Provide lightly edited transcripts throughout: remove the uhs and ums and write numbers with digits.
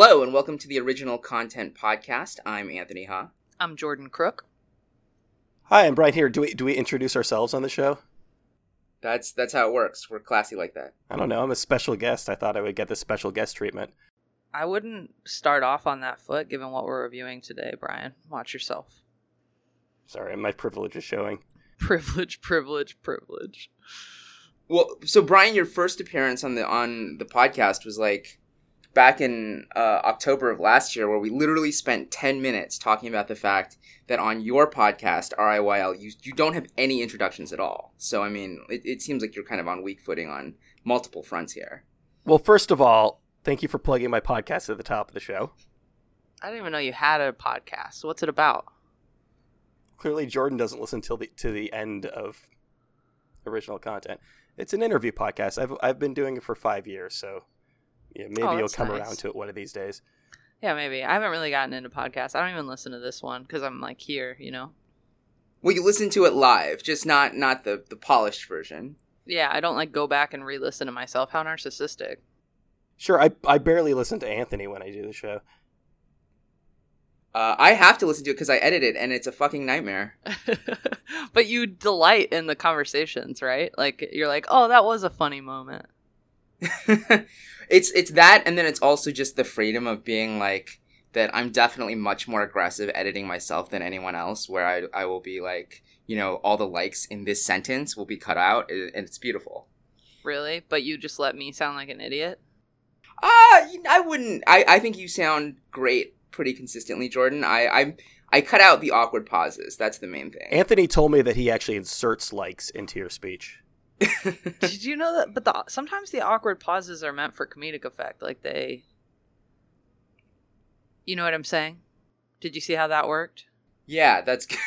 Hello, and welcome to the Original Content Podcast. I'm Anthony Ha. I'm Jordan Crook. Hi, I'm Brian here. Do we introduce ourselves on the show? That's how it works. We're classy like that. I don't know. I'm a special guest. I thought I would get the special guest treatment. I wouldn't start off on that foot, given what we're reviewing today, Brian. Watch yourself. Sorry, my privilege is showing. Privilege. Well, so Brian, your first appearance on the podcast was like back in October of last year, where we literally spent 10 minutes talking about the fact that on your podcast, RIYL, you don't have any introductions at all. So, I mean, it seems like you're kind of on weak footing on multiple fronts here. Well, first of all, thank you for plugging my podcast at the top of the show. I didn't even know you had a podcast. What's it about? Clearly, Jordan doesn't listen to the end of original content. It's an interview podcast. I've been doing it for 5 years, so yeah, maybe you'll come around to it one of these days. Yeah, maybe. I haven't really gotten into podcasts. I don't even listen to this one because I'm like here, Well, you listen to it live, just not the polished version. Yeah, I don't like go back and re-listen to myself. How narcissistic. Sure, I barely listen to Anthony when I do the show. I have to listen to it because I edit it, and it's a fucking nightmare. But you delight in the conversations, right? Like, you're like, oh, that was a funny moment. It's that, and then it's also just the freedom of being like that. I'm definitely much more aggressive editing myself than anyone else, where I will be like, all the likes in this sentence will be cut out, and it's beautiful. Really? But you just let me sound like an idiot? I wouldn't. I think you sound great pretty consistently, Jordan. I cut out the awkward pauses. That's the main thing. Anthony told me that he actually inserts likes into your speech. Did you know that? But sometimes the awkward pauses are meant for comedic effect. Like you know what I'm saying? Did you see how that worked? Yeah, that's good.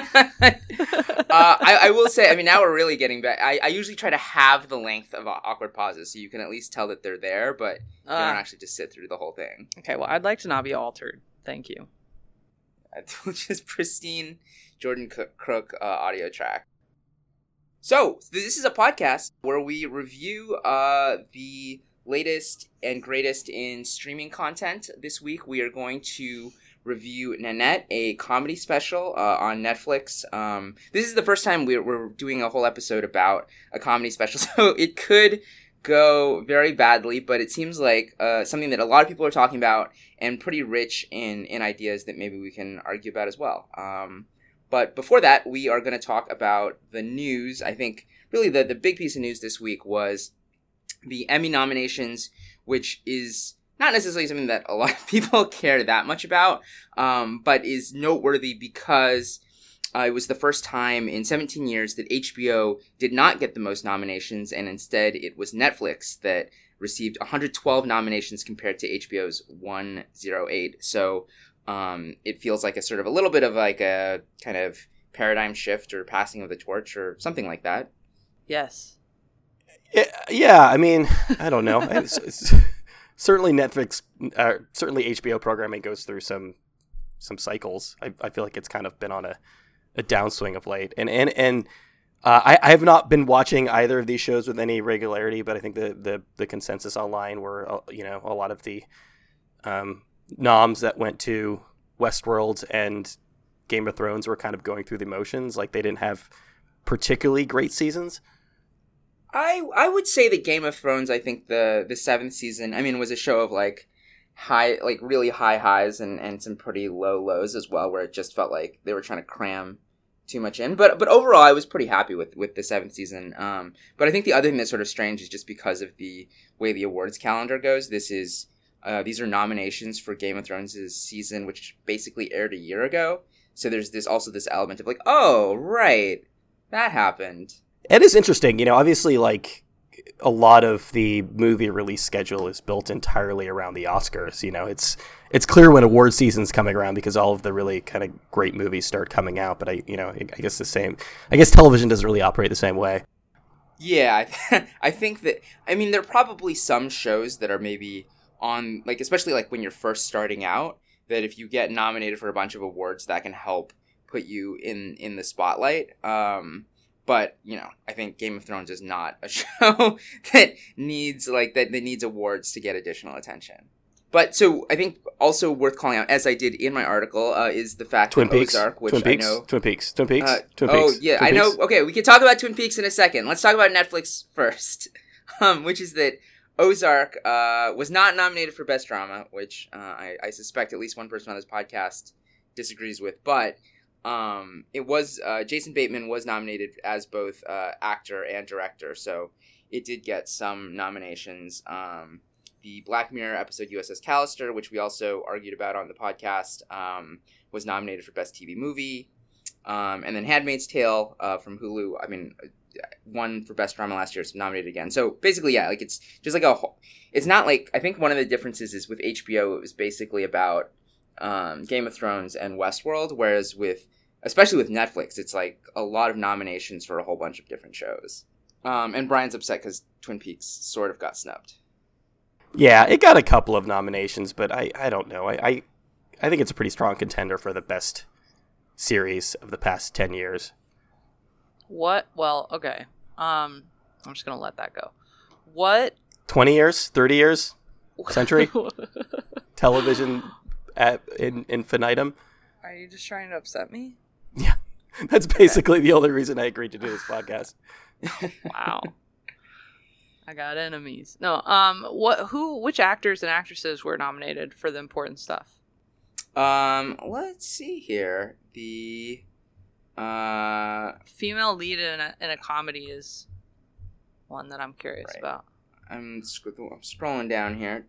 I will say, now we're really getting back. I usually try to have the length of awkward pauses so you can at least tell that they're there, but you don't actually just sit through the whole thing. Okay, well, I'd like to not be altered. Thank you. Which is pristine Jordan Crook audio track. So, this is a podcast where we review the latest and greatest in streaming content. This week, we are going to review Nanette, a comedy special on Netflix. This is the first time we're doing a whole episode about a comedy special, so it could go very badly, but it seems like something that a lot of people are talking about and pretty rich in ideas that maybe we can argue about as well. But before that, we are going to talk about the news. I think really the big piece of news this week was the Emmy nominations, which is not necessarily something that a lot of people care that much about, but is noteworthy because it was the first time in 17 years that HBO did not get the most nominations, and instead it was Netflix that received 112 nominations compared to HBO's 108. So it feels like a sort of a little bit of like a kind of paradigm shift or passing of the torch or something like that. Yes. Yeah, I don't know. It's certainly Netflix, certainly HBO programming goes through some cycles. I feel like it's kind of been on a downswing of late. And I have not been watching either of these shows with any regularity, but I think the consensus online were, a lot of the noms that went to Westworld and Game of Thrones were kind of going through the motions. Like they didn't have particularly great seasons. I would say that Game of Thrones, I think the 7th season, was a show of like really high highs and some pretty low lows as well, where it just felt like they were trying to cram too much in. But overall, I was pretty happy with the 7th season. But I think the other thing that's sort of strange is just because of the way the awards calendar goes. These are nominations for Game of Thrones' season, which basically aired a year ago. So there's also this element of like, oh, right, that happened. It is interesting, obviously, like, a lot of the movie release schedule is built entirely around the Oscars. It's clear when award season's coming around because all of the really kind of great movies start coming out. But I guess television doesn't really operate the same way. Yeah, I think that, there are probably some shows that are maybe on, like, especially like when you're first starting out, that if you get nominated for a bunch of awards, that can help put you in the spotlight. But, I think Game of Thrones is not a show that needs awards to get additional attention. But so I think also worth calling out, as I did in my article, is the fact Twin that Peaks, Ozark, which Twin Peaks, I know, Twin Peaks, Twin Peaks, Twin oh Peaks. yeah, Twin I know. Peaks. Okay, we can talk about Twin Peaks in a second. Let's talk about Netflix first, which is that Ozark was not nominated for Best Drama, which I suspect at least one person on this podcast disagrees with. But it was Jason Bateman was nominated as both actor and director, so it did get some nominations. The Black Mirror episode USS Callister, which we also argued about on the podcast, was nominated for Best TV Movie. And then Handmaid's Tale from Hulu, won for Best Drama last year, so nominated again. So basically, yeah, like it's just like it's not like, I think one of the differences is with HBO, it was basically about Game of Thrones and Westworld, whereas especially with Netflix, it's like a lot of nominations for a whole bunch of different shows. And Brian's upset because Twin Peaks sort of got snubbed. Yeah, it got a couple of nominations, but I don't know. I think it's a pretty strong contender for the best series of the past 10 years. What? Well, okay. I'm just going to let that go. What? 20 years? 30 years? Century? Television at infinitum? Are you just trying to upset me? Yeah. That's basically the only reason I agreed to do this podcast. Wow. I got enemies. No, which actors and actresses were nominated for the important stuff? Let's see here. The female lead in a comedy is one that I'm curious about. I'm scrolling down here.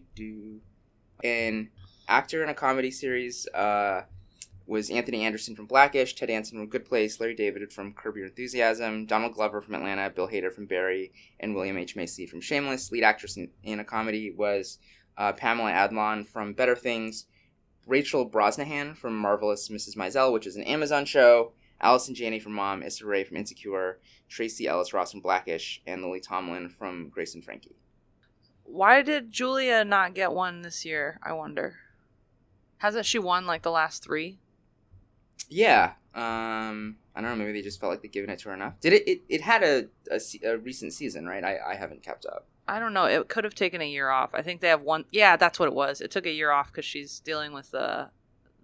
An actor in a comedy series was Anthony Anderson from Blackish, Ted Danson from Good Place, Larry David from Curb Your Enthusiasm, Donald Glover from Atlanta, Bill Hader from Barry, and William H. Macy from Shameless. Lead actress in a comedy was Pamela Adlon from Better Things, Rachel Brosnahan from Marvelous Mrs. Maisel, which is an Amazon show, Allison Janney from Mom, Issa Rae from Insecure, Tracy Ellis Ross from Blackish, and Lily Tomlin from Grace and Frankie. Why did Julia not get one this year, I wonder? Hasn't she won like the last 3? Yeah. I don't know, maybe they just felt like they'd given it to her enough. Did it had a recent season, right? I haven't kept up. I don't know. It could have taken a year off. I think they have one. Yeah, that's what it was. It took a year off because she's dealing with her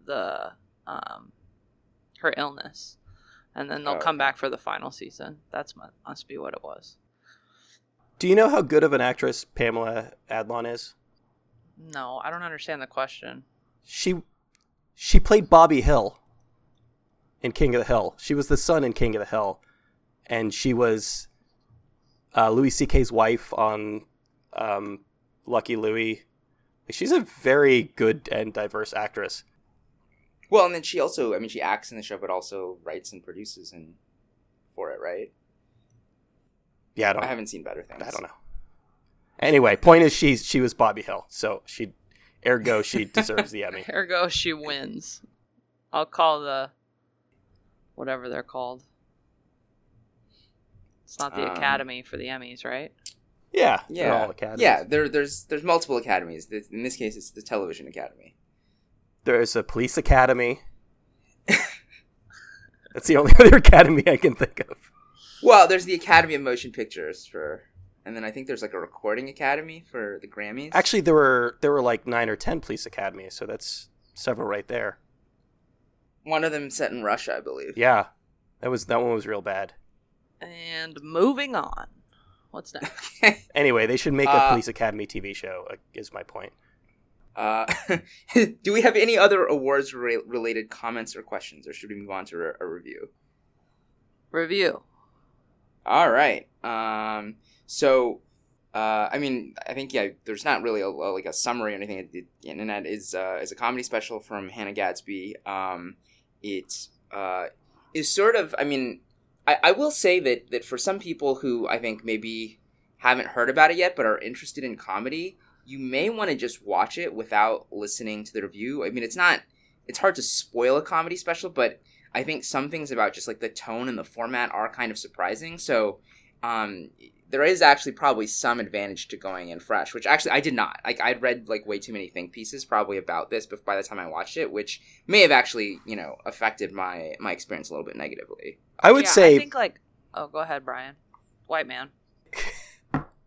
illness, and then they'll come back for the final season. Must be what it was. Do you know how good of an actress Pamela Adlon is? No, I don't understand the question. She played Bobby Hill in King of the Hill. She was the son in King of the Hill, and she was Louis C.K.'s wife on Lucky Louie. She's a very good and diverse actress. Well, and then she also, she acts in the show, but also writes and produces for it, right? Yeah, I haven't seen Better Things. I don't know. Anyway, point is she was Bobby Hill, so ergo she deserves the Emmy. Ergo she wins. I'll call the whatever they're called. It's not the Academy for the Emmys, right? Yeah, they're all academies. Yeah, there's multiple academies. In this case, it's the Television Academy. There's a Police Academy. That's the only other academy I can think of. Well, there's the Academy of Motion Pictures and then I think there's like a Recording Academy for the Grammys. Actually, there were like 9 or 10 police academies, so that's several right there. One of them set in Russia, I believe. Yeah, that one was real bad. And moving on. What's next? Anyway, they should make a Police Academy TV show, is my point. Do we have any other awards related comments or questions, or should we move on to a review? Review. All right. So, I think, there's not really a summary or anything. The Internet is a comedy special from Hannah Gadsby. It is sort of, I will say that for some people who I think maybe haven't heard about it yet but are interested in comedy, you may want to just watch it without listening to the review. It's hard to spoil a comedy special, but I think some things about just like the tone and the format are kind of surprising. So there is actually probably some advantage to going in fresh, which actually I did not. Like, I'd read like way too many think pieces probably about this by the time I watched it, which may have actually, affected my experience a little bit negatively. I would say... I think go ahead, Brian. White man.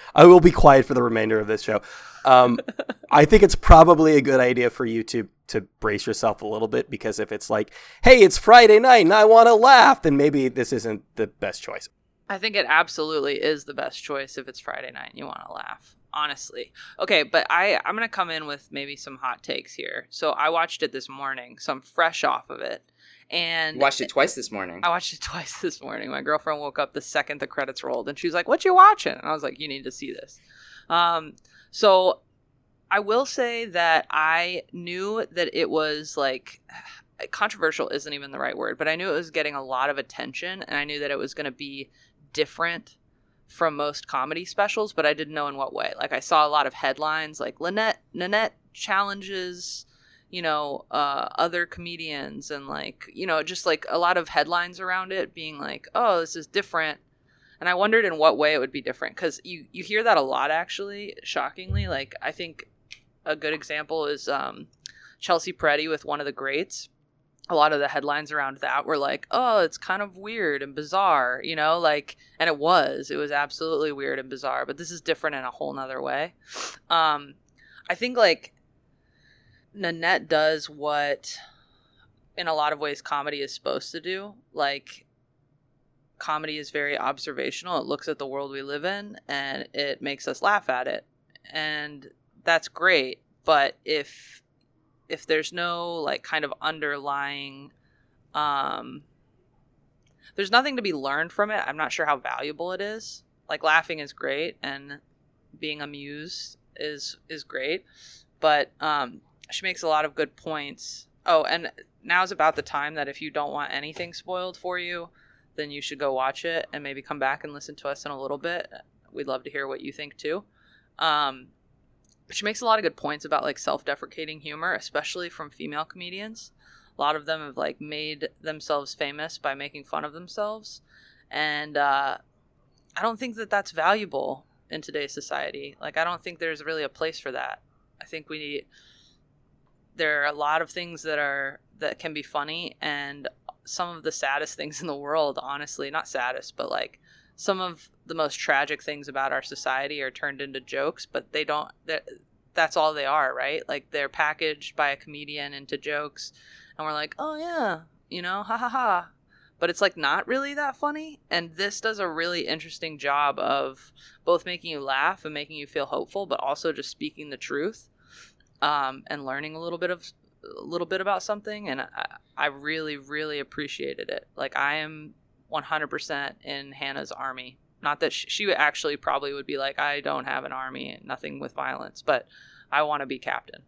I will be quiet for the remainder of this show. I think it's probably a good idea for you to brace yourself a little bit, because if it's like, hey, it's Friday night and I want to laugh, then maybe this isn't the best choice. I think it absolutely is the best choice if it's Friday night and you want to laugh, honestly. Okay, but I'm going to come in with maybe some hot takes here. So I watched it this morning, so I'm fresh off of it. And watched it twice this morning. I watched it twice this morning. My girlfriend woke up the second the credits rolled, and she was like, "What you watching?" And I was like, "You need to see this." So I will say that I knew that it was like controversial isn't even the right word, but I knew it was getting a lot of attention, and I knew that it was going to be different from most comedy specials, but I didn't know in what way. Like I saw a lot of headlines like Nanette challenges, other comedians, and like, just like a lot of headlines around it being like, oh, this is different. And I wondered in what way it would be different, because you hear that a lot, actually, shockingly. Like, I think a good example is Chelsea Peretti with One of the Greats. A lot of the headlines around that were like, oh, it's kind of weird and bizarre, and it was absolutely weird and bizarre, but this is different in a whole nother way. I think like Nanette does what in a lot of ways comedy is supposed to do. Like, comedy is very observational. It looks at the world we live in and it makes us laugh at it. And that's great. But if there's no like kind of underlying, there's nothing to be learned from it, I'm not sure how valuable it is. Like, laughing is great and being amused is great. But she makes a lot of good points. Oh, and now's about the time that if you don't want anything spoiled for you, then you should go watch it and maybe come back and listen to us in a little bit. We'd love to hear what you think too. She makes a lot of good points about like self-deprecating humor, especially from female comedians. A lot of them have like made themselves famous by making fun of themselves. And I don't think that that's valuable in today's society. Like, I don't think there's really a place for that. I think there are a lot of things that can be funny, and some of the saddest things in the world, honestly, not saddest, but like some of the most tragic things about our society are turned into jokes, but that's all they are, right? Like, they're packaged by a comedian into jokes, and we're like, oh yeah, ha ha ha. But it's like not really that funny. And this does a really interesting job of both making you laugh and making you feel hopeful, but also just speaking the truth, and learning a little bit about something. And I really, really appreciated it. Like, I am 100% in Hannah's army. Not that she actually probably would be like, I don't have an army and nothing with violence, but I want to be captain.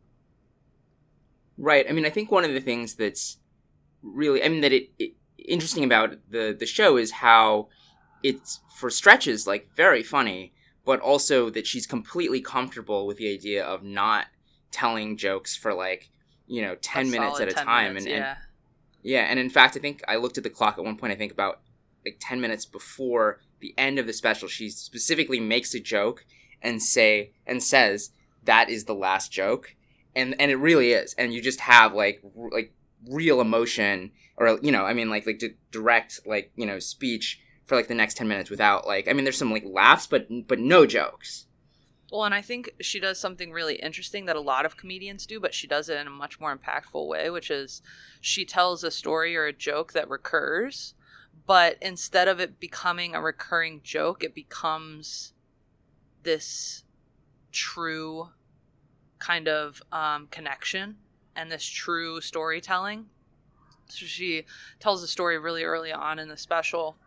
Right. I mean, I think one of the things that's really, that it interesting about the show is how it's, for stretches, like, very funny, but also that she's completely comfortable with the idea of not telling jokes for like, 10 minutes at a time. Minutes, and yeah. And in fact, I think I looked at the clock at one point, I think about like 10 minutes before the end of the special, she specifically makes a joke and says that is the last joke. And it really is. And you just have like real emotion, or, like direct, like, speech for like the next 10 minutes without like, there's some like laughs, but no jokes. Well, and I think she does something really interesting that a lot of comedians do, but she does it in a much more impactful way, which is she tells a story or a joke that recurs, but instead of it becoming a recurring joke, it becomes this true kind of connection and this true storytelling. So she tells a story really early on in the special.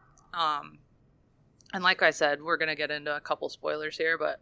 And like I said, we're going to get into a couple spoilers here, but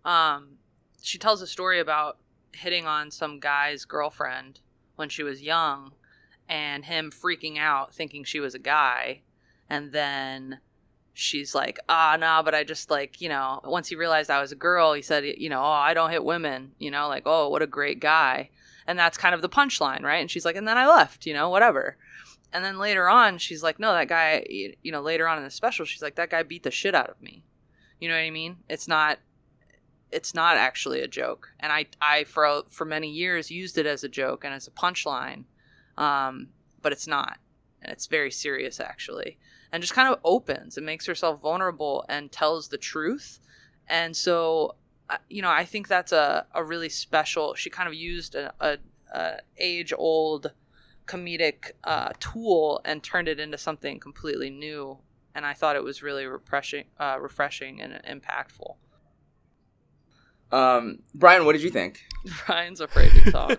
she tells a story about hitting on some guy's girlfriend when she was young and him freaking out thinking she was a guy. And then she's like, no, but I just like, once he realized I was a girl, he said, oh, I don't hit women, like, oh, what a great guy. And that's kind of the punchline, right? And she's like, and then I left, whatever. And then later on, she's like, no, that guy, later on in the special, she's like, that guy beat the shit out of me. You know what I mean? It's not actually a joke. And I for many years used it as a joke and as a punchline. But it's not. And it's very serious, actually. And just kind of opens and makes herself vulnerable and tells the truth. And so, I think that's a really special, she kind of used a age-old comedic tool and turned it into something completely new. And I thought it was really refreshing and impactful. Brian, what did you think? Brian's afraid to talk.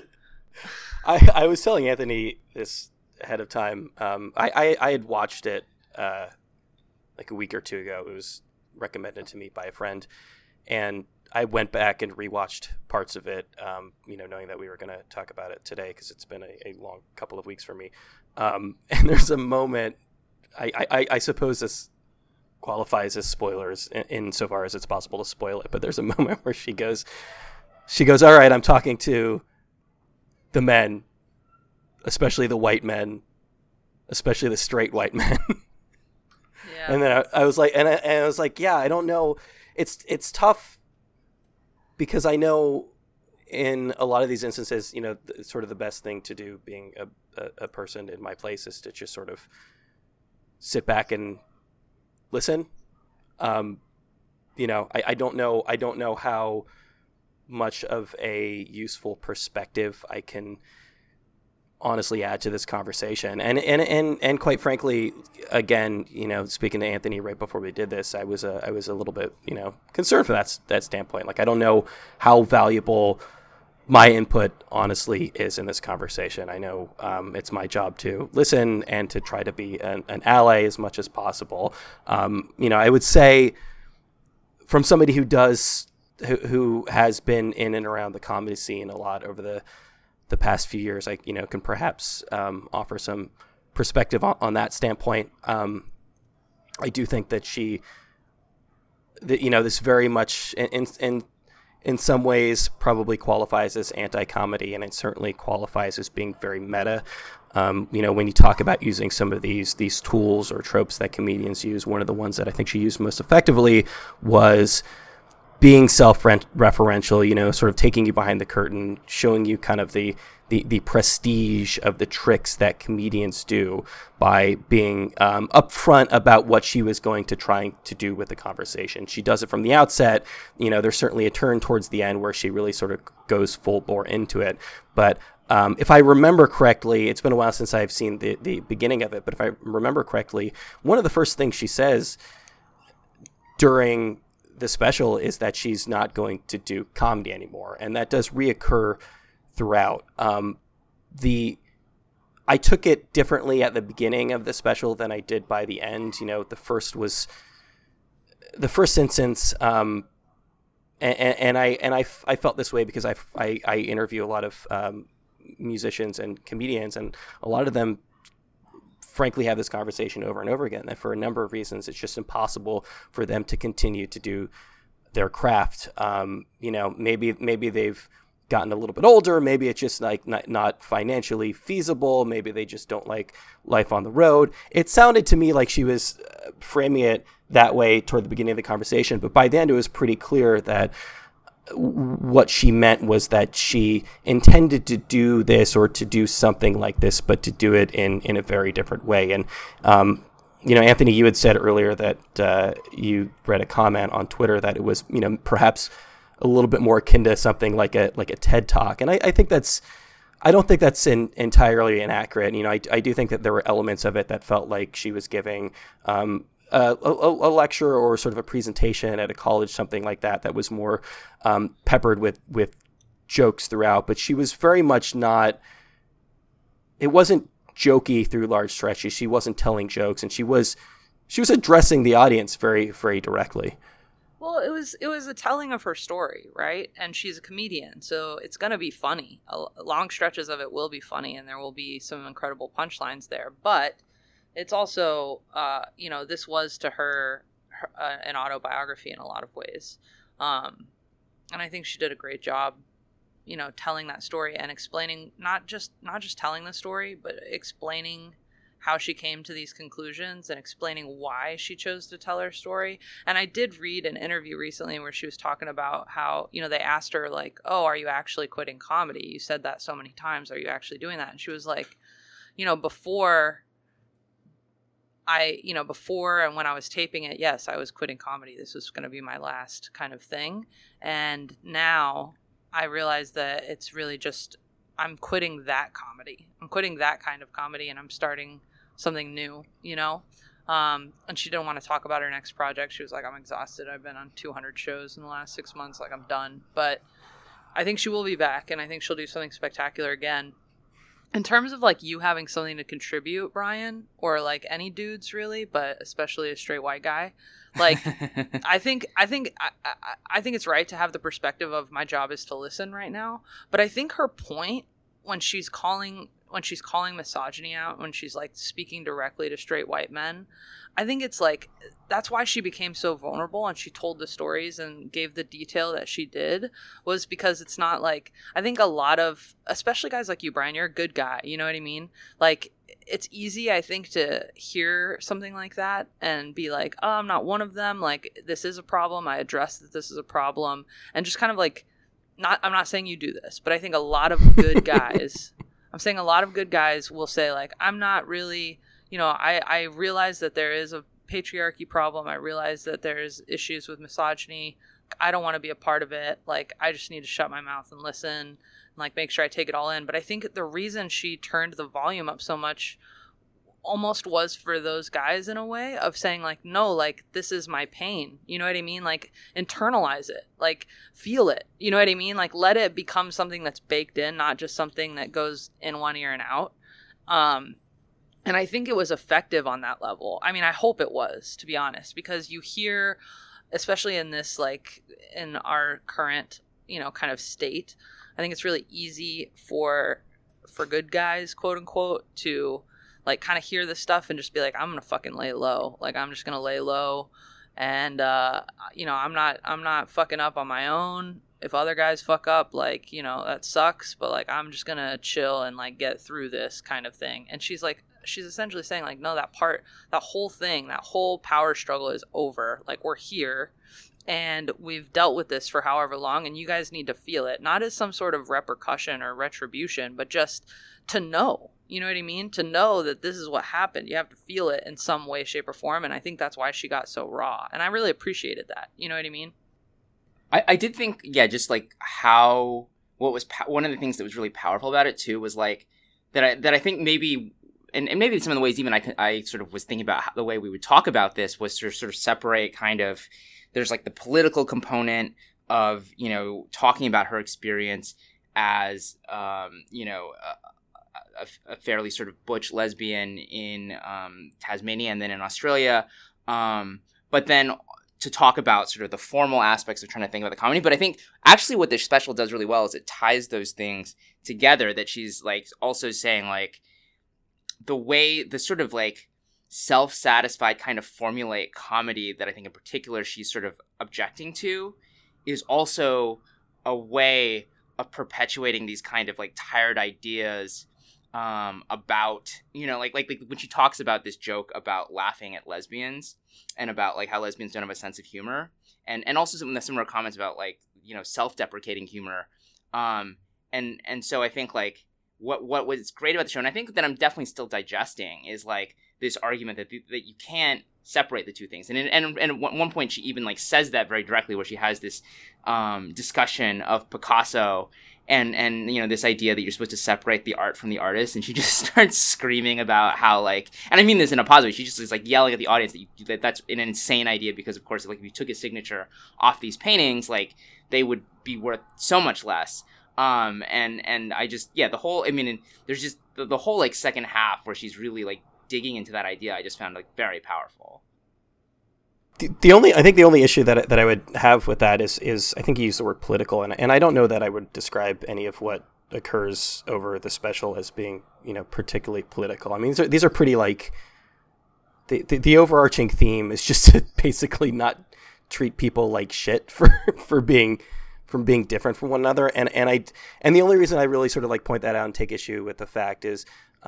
I was telling Anthony this ahead of time. I had watched it like a week or two ago. It was recommended to me by a friend, and I went back and rewatched parts of it, knowing that we were going to talk about it today because it's been a long couple of weeks for me. And there's a moment, I suppose this qualifies as spoilers insofar as it's possible to spoil it, but there's a moment where she goes, all right, I'm talking to the men, especially the white men, especially the straight white men. Yeah. And then I was like, and I was like, yeah, I don't know. It's tough because I know in a lot of these instances, sort of the best thing to do being a person in my place is to just sort of sit back and listen. I don't know how much of a useful perspective I can honestly add to this conversation. And quite frankly, again, speaking to Anthony right before we did this, I was a little bit, concerned from that standpoint. Like, I don't know how valuable my input honestly is in this conversation. I know it's my job to listen and to try to be an ally as much as possible. I would say from somebody who has been in and around the comedy scene a lot over the past few years, I can perhaps offer some perspective on that standpoint. I do think that this very much in some ways probably qualifies as anti-comedy, and it certainly qualifies as being very meta. When you talk about using some of these tools or tropes that comedians use, one of the ones that I think she used most effectively was being self-referential, sort of taking you behind the curtain, showing you kind of the prestige of the tricks that comedians do by being upfront about what she was going to try to do with the conversation. She does it from the outset. There's certainly a turn towards the end where she really sort of goes full bore into it. But if I remember correctly, it's been a while since I've seen the beginning of it, but if I remember correctly, one of the first things she says during the special is that she's not going to do comedy anymore, and that does reoccur throughout. I took it differently at the beginning of the special than I did by the end. The first instance, and I felt this way because I interview a lot of musicians and comedians, and a lot of them frankly have this conversation over and over again, that for a number of reasons it's just impossible for them to continue to do their craft. Maybe they've gotten a little bit older, maybe it's just like not financially feasible, maybe they just don't like life on the road. It sounded to me like she was framing it that way toward the beginning of the conversation, but by the end it was pretty clear that what she meant was that she intended to do this or to do something like this, but to do it in a very different way. And, Anthony, you had said earlier that you read a comment on Twitter that it was, perhaps a little bit more akin to something like a TED Talk. And I don't think that's entirely inaccurate. I do think that there were elements of it that felt like she was giving a lecture or sort of a presentation at a college, something like that was more peppered with jokes throughout. But she was very much not, it wasn't jokey through large stretches. She wasn't telling jokes, and she was addressing the audience very, very directly. Well, it was a telling of her story, right? And she's a comedian, so it's going to be funny. Long stretches of it will be funny, and there will be some incredible punchlines there. But it's also, this was to her an autobiography in a lot of ways. And I think she did a great job, telling that story and explaining, not just telling the story, but explaining how she came to these conclusions and explaining why she chose to tell her story. And I did read an interview recently where she was talking about how, they asked her like, oh, are you actually quitting comedy? You said that so many times. Are you actually doing that? And she was like, before before and when I was taping it, yes, I was quitting comedy. This was going to be my last kind of thing. And now I realize that it's really just, I'm quitting that comedy. I'm quitting that kind of comedy, and I'm starting something new, And she didn't want to talk about her next project. She was like, I'm exhausted. I've been on 200 shows in the last 6 months. Like, I'm done. But I think she will be back, and I think she'll do something spectacular again. In terms of, like, you having something to contribute, Brian, or, like, any dudes, really, but especially a straight white guy, like, I think it's right to have the perspective of my job is to listen right now. But I think her point when she's calling misogyny out, when she's, like, speaking directly to straight white men, I think it's, like, that's why she became so vulnerable and she told the stories and gave the detail that she did, was because it's not, like, I think a lot of, especially guys like you, Brian, you're a good guy, you know what I mean? Like, it's easy, I think, to hear something like that and be like, oh, I'm not one of them. Like, this is a problem. I address that this is a problem. And just kind of, like, I'm not saying you do this, but I think a lot of good guys, I'm saying a lot of good guys will say, like, I'm not really, I realize that there is a patriarchy problem. I realize that there's issues with misogyny. I don't want to be a part of it. Like, I just need to shut my mouth and listen and, like, make sure I take it all in. But I think the reason she turned the volume up so much almost was for those guys, in a way of saying, like, no, like, this is my pain. You know what I mean? Like, internalize it, like, feel it. You know what I mean? Like, let it become something that's baked in, not just something that goes in one ear and out. And I think it was effective on that level. I mean, I hope it was, to be honest, because you hear, especially in this, like, in our current, kind of state, I think it's really easy for good guys, quote unquote, to, like, kind of hear this stuff and just be like, I'm gonna fucking lay low. Like, I'm just gonna lay low, and I'm not fucking up on my own. If other guys fuck up, like, that sucks, but, like, I'm just gonna chill and, like, get through this kind of thing. And she's essentially saying, like, no, that whole power struggle is over. Like, we're here and we've dealt with this for however long, and you guys need to feel it, not as some sort of repercussion or retribution, but just to know, you know what I mean? To know that this is what happened. You have to feel it in some way, shape, or form. And I think that's why she got so raw. And I really appreciated that. You know what I mean? I did think, yeah, just, like, how, what was, one of the things that was really powerful about it too was, like, that I think maybe, and maybe some of the ways even I sort of was thinking about the way we would talk about this was to sort of separate kind of, there's, like, the political component of, talking about her experience as, a fairly sort of butch lesbian in Tasmania and then in Australia. But then to talk about sort of the formal aspects of trying to think about the comedy. But I think actually what this special does really well is it ties those things together, that she's, like, also saying, like, the sort of, like, self-satisfied kind of formulaic comedy that I think in particular she's sort of objecting to is also a way of perpetuating these kind of, like, tired ideas about, like when she talks about this joke about laughing at lesbians and about, like, how lesbians don't have a sense of humor, and also some of the similar comments about, like, self-deprecating humor. And so I think, like, what was great about the show, and I think that I'm definitely still digesting, is, like, this argument that you can't separate the two things. And at one point she even, like, says that very directly, where she has this discussion of Picasso and this idea that you're supposed to separate the art from the artist, and she just starts screaming about how, like, and I mean this in a positive way, she just is, like, yelling at the audience that that's an insane idea, because of course, like, if you took his signature off these paintings, like, they would be worth so much less. And I just, yeah, the whole, I mean, and there's just the whole, like, second half where she's really, like, digging into that idea, I just found, like, very powerful. The only issue that I would have with that is I think you used the word political, and I don't know that I would describe any of what occurs over the special as being, particularly political. I mean, these are pretty, like, the overarching theme is just to basically not treat people like shit for being different from one another, and the only reason I really sort of, like, point that out and take issue with the fact is,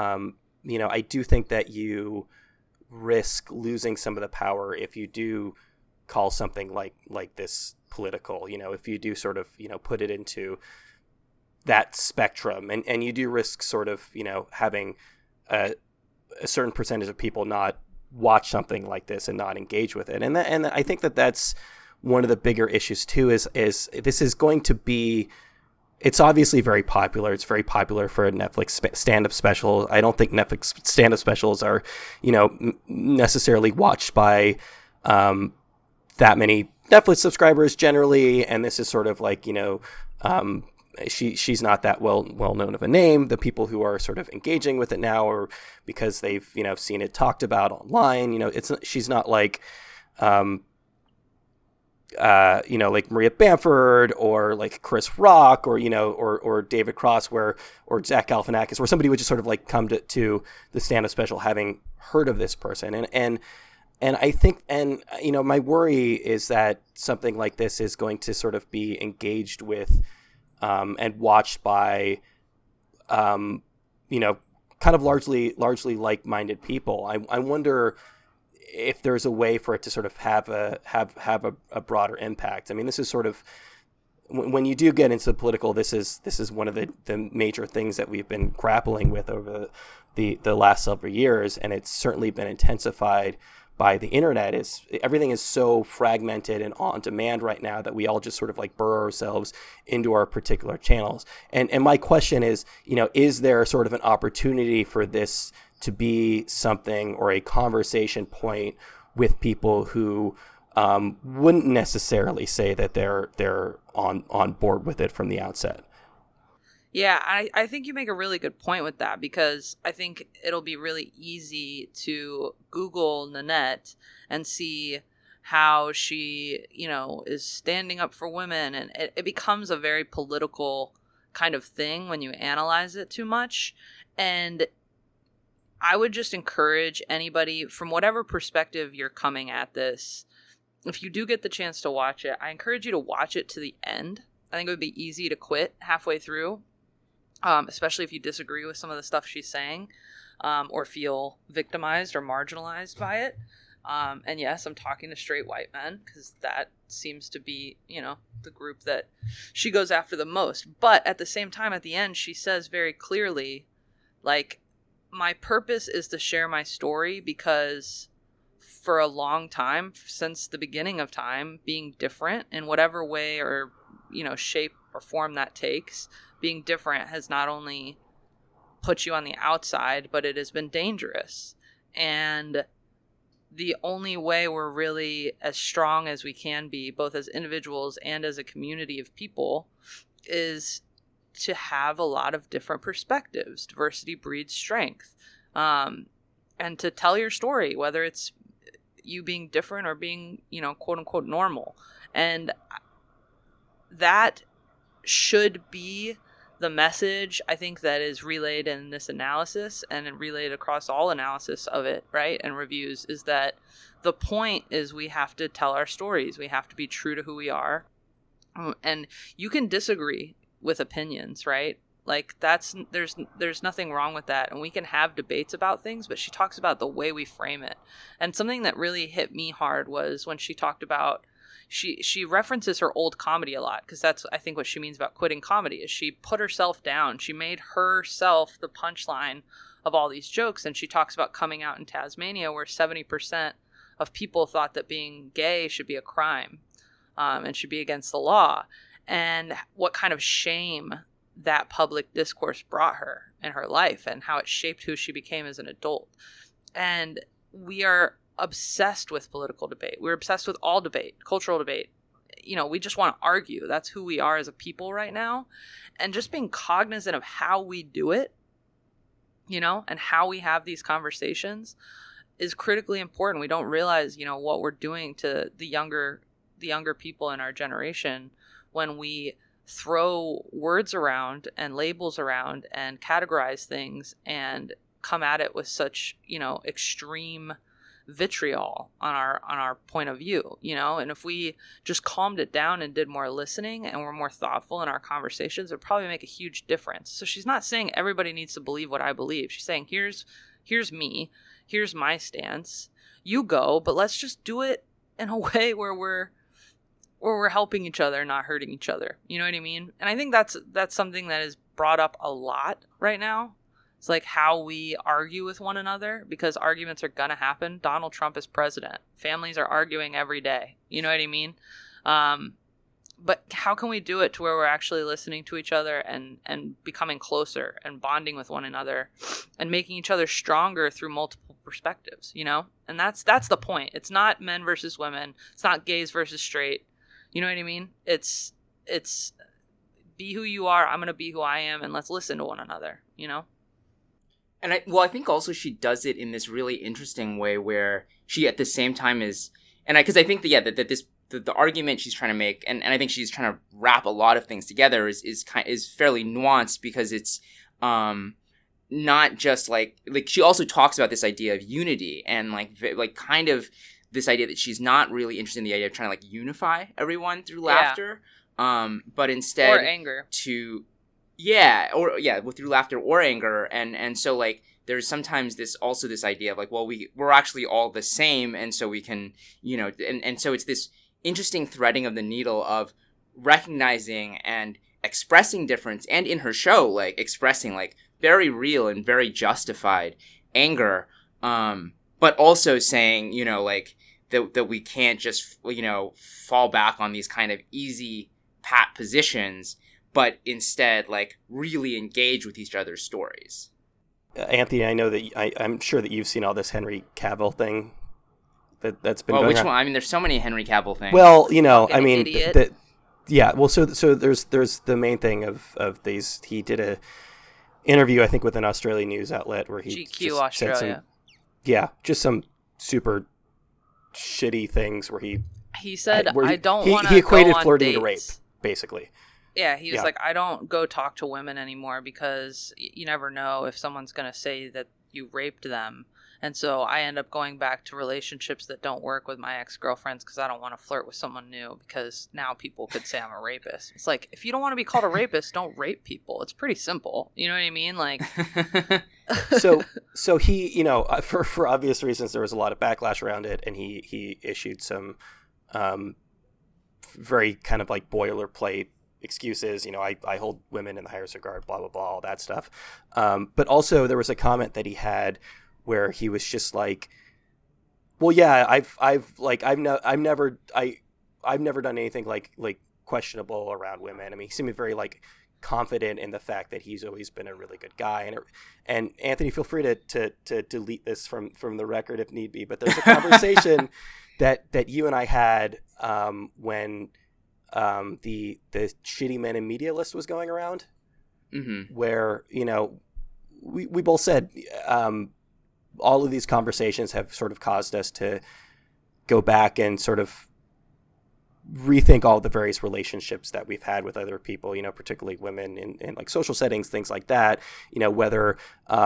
I do think that you risk losing some of the power if you do call something like this political, if you do sort of, put it into that spectrum, and you do risk sort of, having a certain percentage of people not watch something like this and not engage with it. And I think that's one of the bigger issues too, is this is going to be, it's obviously very popular. It's very popular for Netflix stand-up specials. I don't think Netflix stand-up specials are, necessarily watched by that many Netflix subscribers generally. And this is sort of like, she's not that well known of a name. The people who are sort of engaging with it now are because they've seen it talked about online. She's not like like Maria Bamford or like Chris Rock or or David Cross or Zach Galifianakis, where somebody would just sort of like come to the stand-up special having heard of this person. And I think, my worry is that something like this is going to sort of be engaged with and watched by, kind of largely like-minded people. I wonder if there's a way for it to sort of have a broader impact. I mean, this is sort of, when you do get into the political, this is one of the major things that we've been grappling with over the last several years, and it's certainly been intensified by the internet. Everything is so fragmented and on demand right now that we all just sort of like burrow ourselves into our particular channels. And my question is, is there sort of an opportunity for this to be something or a conversation point with people who wouldn't necessarily say that they're on board with it from the outset? Yeah, I think you make a really good point with that, because I think it'll be really easy to Google Nanette and see how she, is standing up for women. And it becomes a very political kind of thing when you analyze it too much. And I would just encourage anybody, from whatever perspective you're coming at this, if you do get the chance to watch it, I encourage you to watch it to the end. I think it would be easy to quit halfway through. Especially if you disagree with some of the stuff she's saying, or feel victimized or marginalized by it. And yes, I'm talking to straight white men, because that seems to be, the group that she goes after the most. But at the same time, at the end, she says very clearly, like, my purpose is to share my story because for a long time, since the beginning of time, being different in whatever way or, shape or form that takes, being different has not only put you on the outside, but it has been dangerous. And the only way we're really as strong as we can be, both as individuals and as a community of people, is to have a lot of different perspectives. Diversity breeds strength. And to tell your story, whether it's you being different or being, quote unquote normal. And that should be the message, I think, that is relayed in this analysis and relayed across all analysis of it, right, and reviews, is that the point is we have to tell our stories. We have to be true to who we are. And you can disagree with opinions, right? Like, there's nothing wrong with that. And we can have debates about things, but she talks about the way we frame it. And something that really hit me hard was when she talked about, she references her old comedy a lot, because that's, I think, what she means about quitting comedy, is she put herself down. She made herself the punchline of all these jokes. And she talks about coming out in Tasmania, where 70% of people thought that being gay should be a crime, and should be against the law, and what kind of shame that public discourse brought her in her life and how it shaped who she became as an adult. And we are obsessed with political debate. We're obsessed with all debate, cultural debate. We just want to argue. That's who we are as a people right now. And just being cognizant of how we do it, and how we have these conversations is critically important. We don't realize, what we're doing to the younger people in our generation when we throw words around and labels around and categorize things and come at it with such, extreme vitriol on our point of view, and if we just calmed it down and did more listening and were more thoughtful in our conversations, it would probably make a huge difference. So she's not saying everybody needs to believe what I believe. She's saying, here's me, here's my stance, you go, but let's just do it in a way where we're helping each other, not hurting each other. You know what I mean? And I think that's something that is brought up a lot right now, It's like how we argue with one another, because arguments are gonna happen. Donald Trump is president. Families are arguing every day. You know what I mean? But how can we do it to where we're actually listening to each other and becoming closer and bonding with one another and making each other stronger through multiple perspectives, you know? And that's the point. It's not men versus women. It's not gays versus straight. You know what I mean? It's be who you are. I'm going to be who I am, and let's listen to one another, you know? And I think also she does it in this really interesting way where she at the same time is, and because I think the argument she's trying to make, and I think she's trying to wrap a lot of things together is fairly nuanced, because it's not just like she also talks about this idea of unity and like kind of this idea that she's not really interested in the idea of trying to like unify everyone through laughter, but instead or anger through laughter or anger, and so like there's sometimes this idea of like, well, we're actually all the same, and so we can, you know, and so it's this interesting threading of the needle of recognizing and expressing difference, and in her show like expressing like very real and very justified anger, but also saying, you know, like that we can't just, you know, fall back on these kind of easy pat positions, but instead like really engage with each other's stories. Anthony, I know that I'm sure that you've seen all this Henry Cavill thing that's been going on. Which one? I mean, there's so many Henry Cavill things. Well, you know, I mean, well, so there's the main thing of these. He did a interview, I think, with an Australian news outlet where he GQ Australia. Just some super shitty things where he said, I don't want to. He equated go on flirting dates. to rape, basically. Yeah, he was like, I don't go talk to women anymore because you never know if someone's going to say that you raped them. And so I end up going back to relationships that don't work with my ex-girlfriends because I don't want to flirt with someone new, because now people could say I'm a rapist. It's like, if you don't want to be called a rapist, don't rape people. It's pretty simple. You know what I mean? Like, so he, you know, for obvious reasons, there was a lot of backlash around it, and he issued some very kind of like boilerplate excuses. You know, I hold women in the highest regard, blah, blah, blah, all that stuff. But also there was a comment that he had where he was just like, well, yeah, I've never done anything like questionable around women. I mean, he seemed very like confident in the fact that he's always been a really good guy. And Anthony, feel free to delete this from the record if need be. But there's a conversation that you and I had when the Shitty Men in Media list was going around, where, you know, we both said all of these conversations have sort of caused us to go back and sort of rethink all the various relationships that we've had with other people, you know, particularly women in like social settings, things like that, you know, whether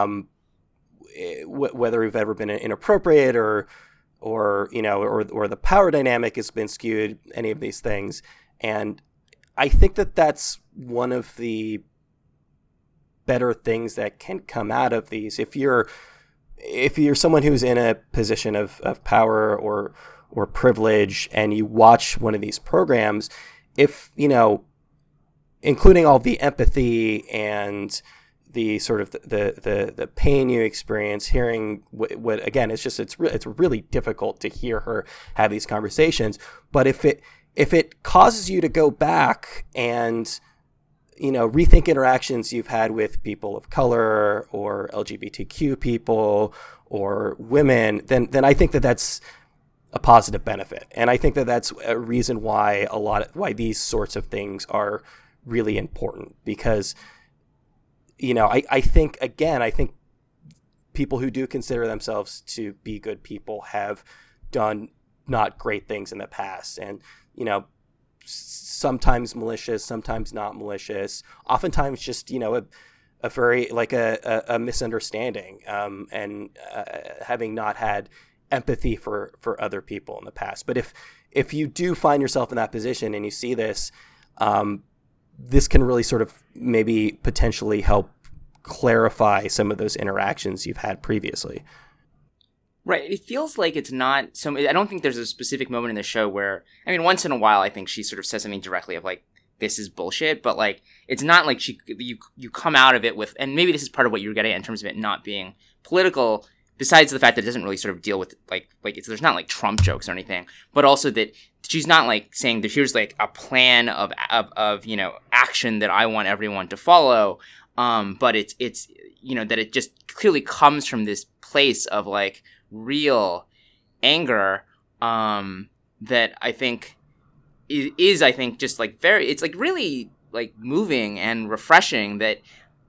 we've ever been inappropriate or you know, or the power dynamic has been skewed, any of these things. And I think that that's one of the better things that can come out of these. If you're someone who's in a position of power or privilege, and you watch one of these programs, if, you know, including all the empathy and the sort of the pain you experience hearing what again, it's really difficult to hear her have these conversations. But if it causes you to go back and, you know, rethink interactions you've had with people of color or LGBTQ people or women, then I think that that's a positive benefit. And I think that that's a reason why why these sorts of things are really important, because, you know, I think people who do consider themselves to be good people have done not great things in the past. And, you know, sometimes malicious, sometimes not malicious, oftentimes just, you know, a very like a misunderstanding, and having not had empathy for other people in the past. But if you do find yourself in that position and you see this, this can really sort of maybe potentially help clarify some of those interactions you've had previously. Right. It feels like it's not so. I don't think there's a specific moment in the show where, I mean, once in a while, I think she sort of says something directly of like, this is bullshit, but like it's not like you come out of it with, and maybe this is part of what you're getting at in terms of it not being political, besides the fact that it doesn't really sort of deal with like there's not like Trump jokes or anything, but also that she's not like saying that here's like a plan of action that I want everyone to follow, but it's that it just clearly comes from this place of like real anger, that I think is just like it's like really like moving and refreshing that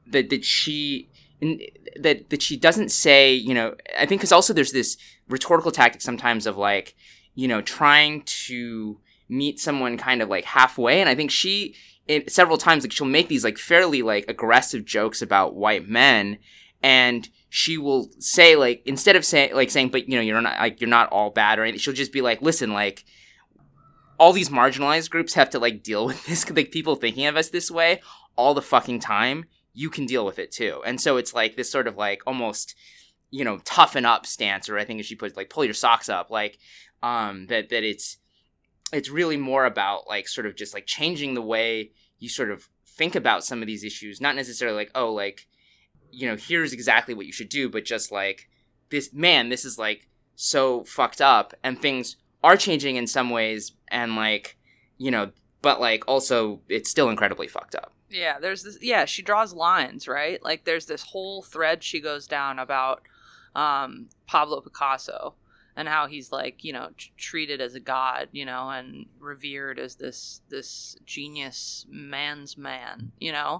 she doesn't say, I think, because also there's this rhetorical tactic sometimes of like, trying to meet someone kind of like halfway. And I think several times, like she'll make these like fairly like aggressive jokes about white men, and she will say like, instead of saying, but you're not all bad or anything, she'll just be like, listen, like all these marginalized groups have to like deal with this, like people thinking of us this way all the fucking time. You can deal with it too. And so it's like this sort of like almost, toughen up stance, or I think as she puts like pull your socks up, like that it's really more about like sort of just like changing the way you sort of think about some of these issues, not necessarily like, oh, like, here's exactly what you should do, but just like this is like so fucked up, and things are changing in some ways, and like, but like also it's still incredibly fucked up. Yeah, there's this. Yeah, she draws lines, right? Like, there's this whole thread she goes down about Pablo Picasso and how he's like, treated as a god, and revered as this genius man's man,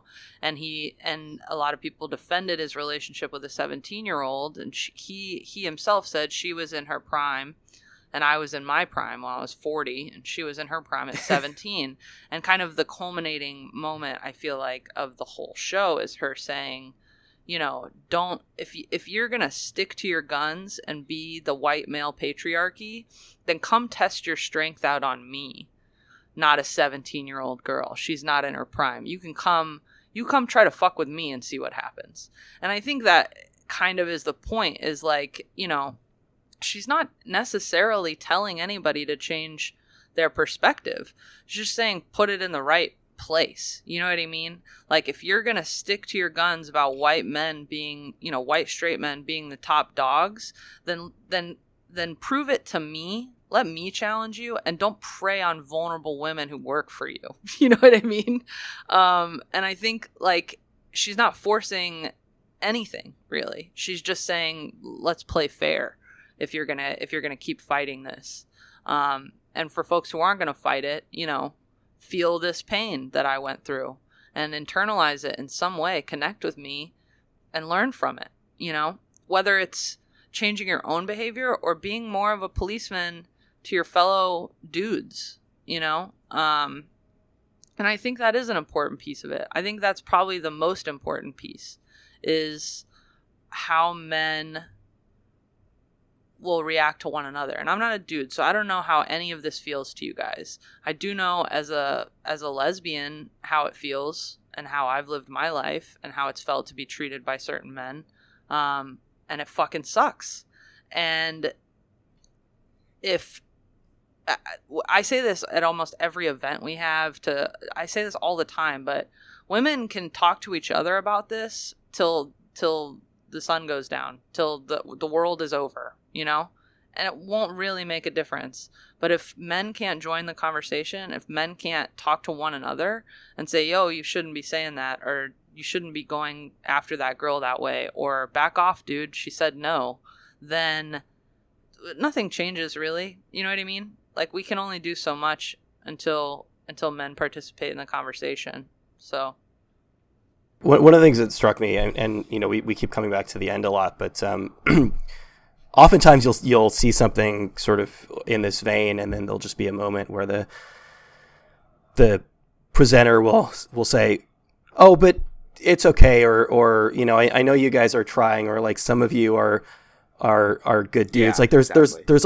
and a lot of people defended his relationship with a 17-year-old, and he himself said she was in her prime. And I was in my prime when I was 40, and she was in her prime at 17. And kind of the culminating moment, I feel like, of the whole show is her saying, if you're going to stick to your guns and be the white male patriarchy, then come test your strength out on me, not a 17-year-old girl. She's not in her prime. You come try to fuck with me and see what happens. And I think that kind of is the point, is like, she's not necessarily telling anybody to change their perspective. She's just saying put it in the right place. You know what I mean? Like, if you're going to stick to your guns about white men being, white straight men being the top dogs, then prove it to me. Let me challenge you, and don't prey on vulnerable women who work for you. You know what I mean? And I think like she's not forcing anything really. She's just saying, let's play fair. If you're gonna keep fighting this, and for folks who aren't gonna fight it, feel this pain that I went through and internalize it in some way, connect with me, and learn from it. Whether it's changing your own behavior or being more of a policeman to your fellow dudes. And I think that is an important piece of it. I think that's probably the most important piece, is how men will react to one another. And I'm not a dude, so I don't know how any of this feels to you guys. I do know as a lesbian how it feels, and how I've lived my life, and how it's felt to be treated by certain men. And it fucking sucks. And if I say this at almost every event we have, I say this all the time, but women can talk to each other about this till the sun goes down, till the world is over, and it won't really make a difference. But if men can't join the conversation, if men can't talk to one another and say, yo, you shouldn't be saying that, or you shouldn't be going after that girl that way, or back off, dude, she said no, then nothing changes really. You know what I mean? Like, we can only do so much until men participate in the conversation. So one of the things that struck me, and we keep coming back to the end a lot, but oftentimes you'll see something sort of in this vein, and then there'll just be a moment where the presenter will say, "Oh, but it's okay," or I know you guys are trying, or like some of you are good dudes. Yeah, like there's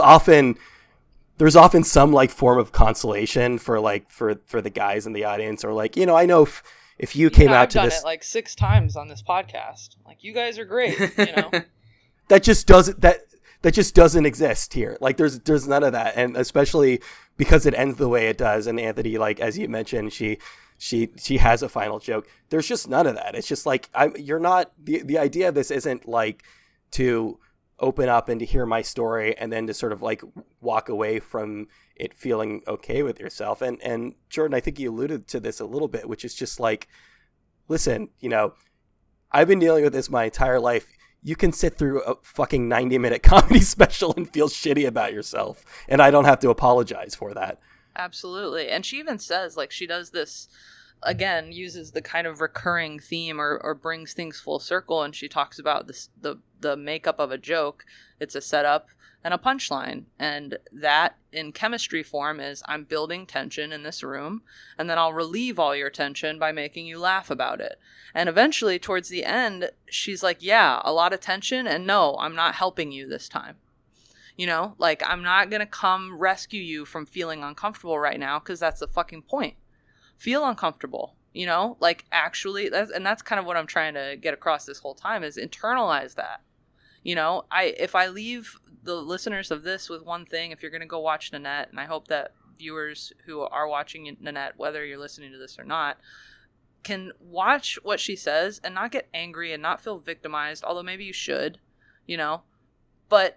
often some like form of consolation for the guys in the audience, or like, I know if you came out to this, I've done it like 6 times on this podcast. Like, you guys are great, that just doesn't exist here. Like, there's none of that, and especially because it ends the way it does. And Anthony, like as you mentioned, she she has a final joke. There's just none of that. It's just like, you're not, the idea of this isn't like to open up and to hear my story and then to sort of like walk away from it feeling okay with yourself. And Jordan, I think you alluded to this a little bit, which is just like, listen, you know, I've been dealing with this my entire life. You can sit through a fucking 90-minute comedy special and feel shitty about yourself. And I don't have to apologize for that. Absolutely. And she even says, like, she does this, again, uses the kind of recurring theme or brings things full circle. And she talks about this, the makeup of a joke. It's a setup and a punchline. And that in chemistry form is, I'm building tension in this room, and then I'll relieve all your tension by making you laugh about it. And eventually, towards the end, she's like, yeah, a lot of tension, and no, I'm not helping you this time. You know, like, I'm not going to come rescue you from feeling uncomfortable right now, because that's the fucking point. Feel uncomfortable, you know, like, actually, that's kind of what I'm trying to get across this whole time, is internalize that. You know, if I leave the listeners of this with one thing, if you're going to go watch Nanette, and I hope that viewers who are watching Nanette, whether you're listening to this or not, can watch what she says and not get angry and not feel victimized, although maybe you should, you know, but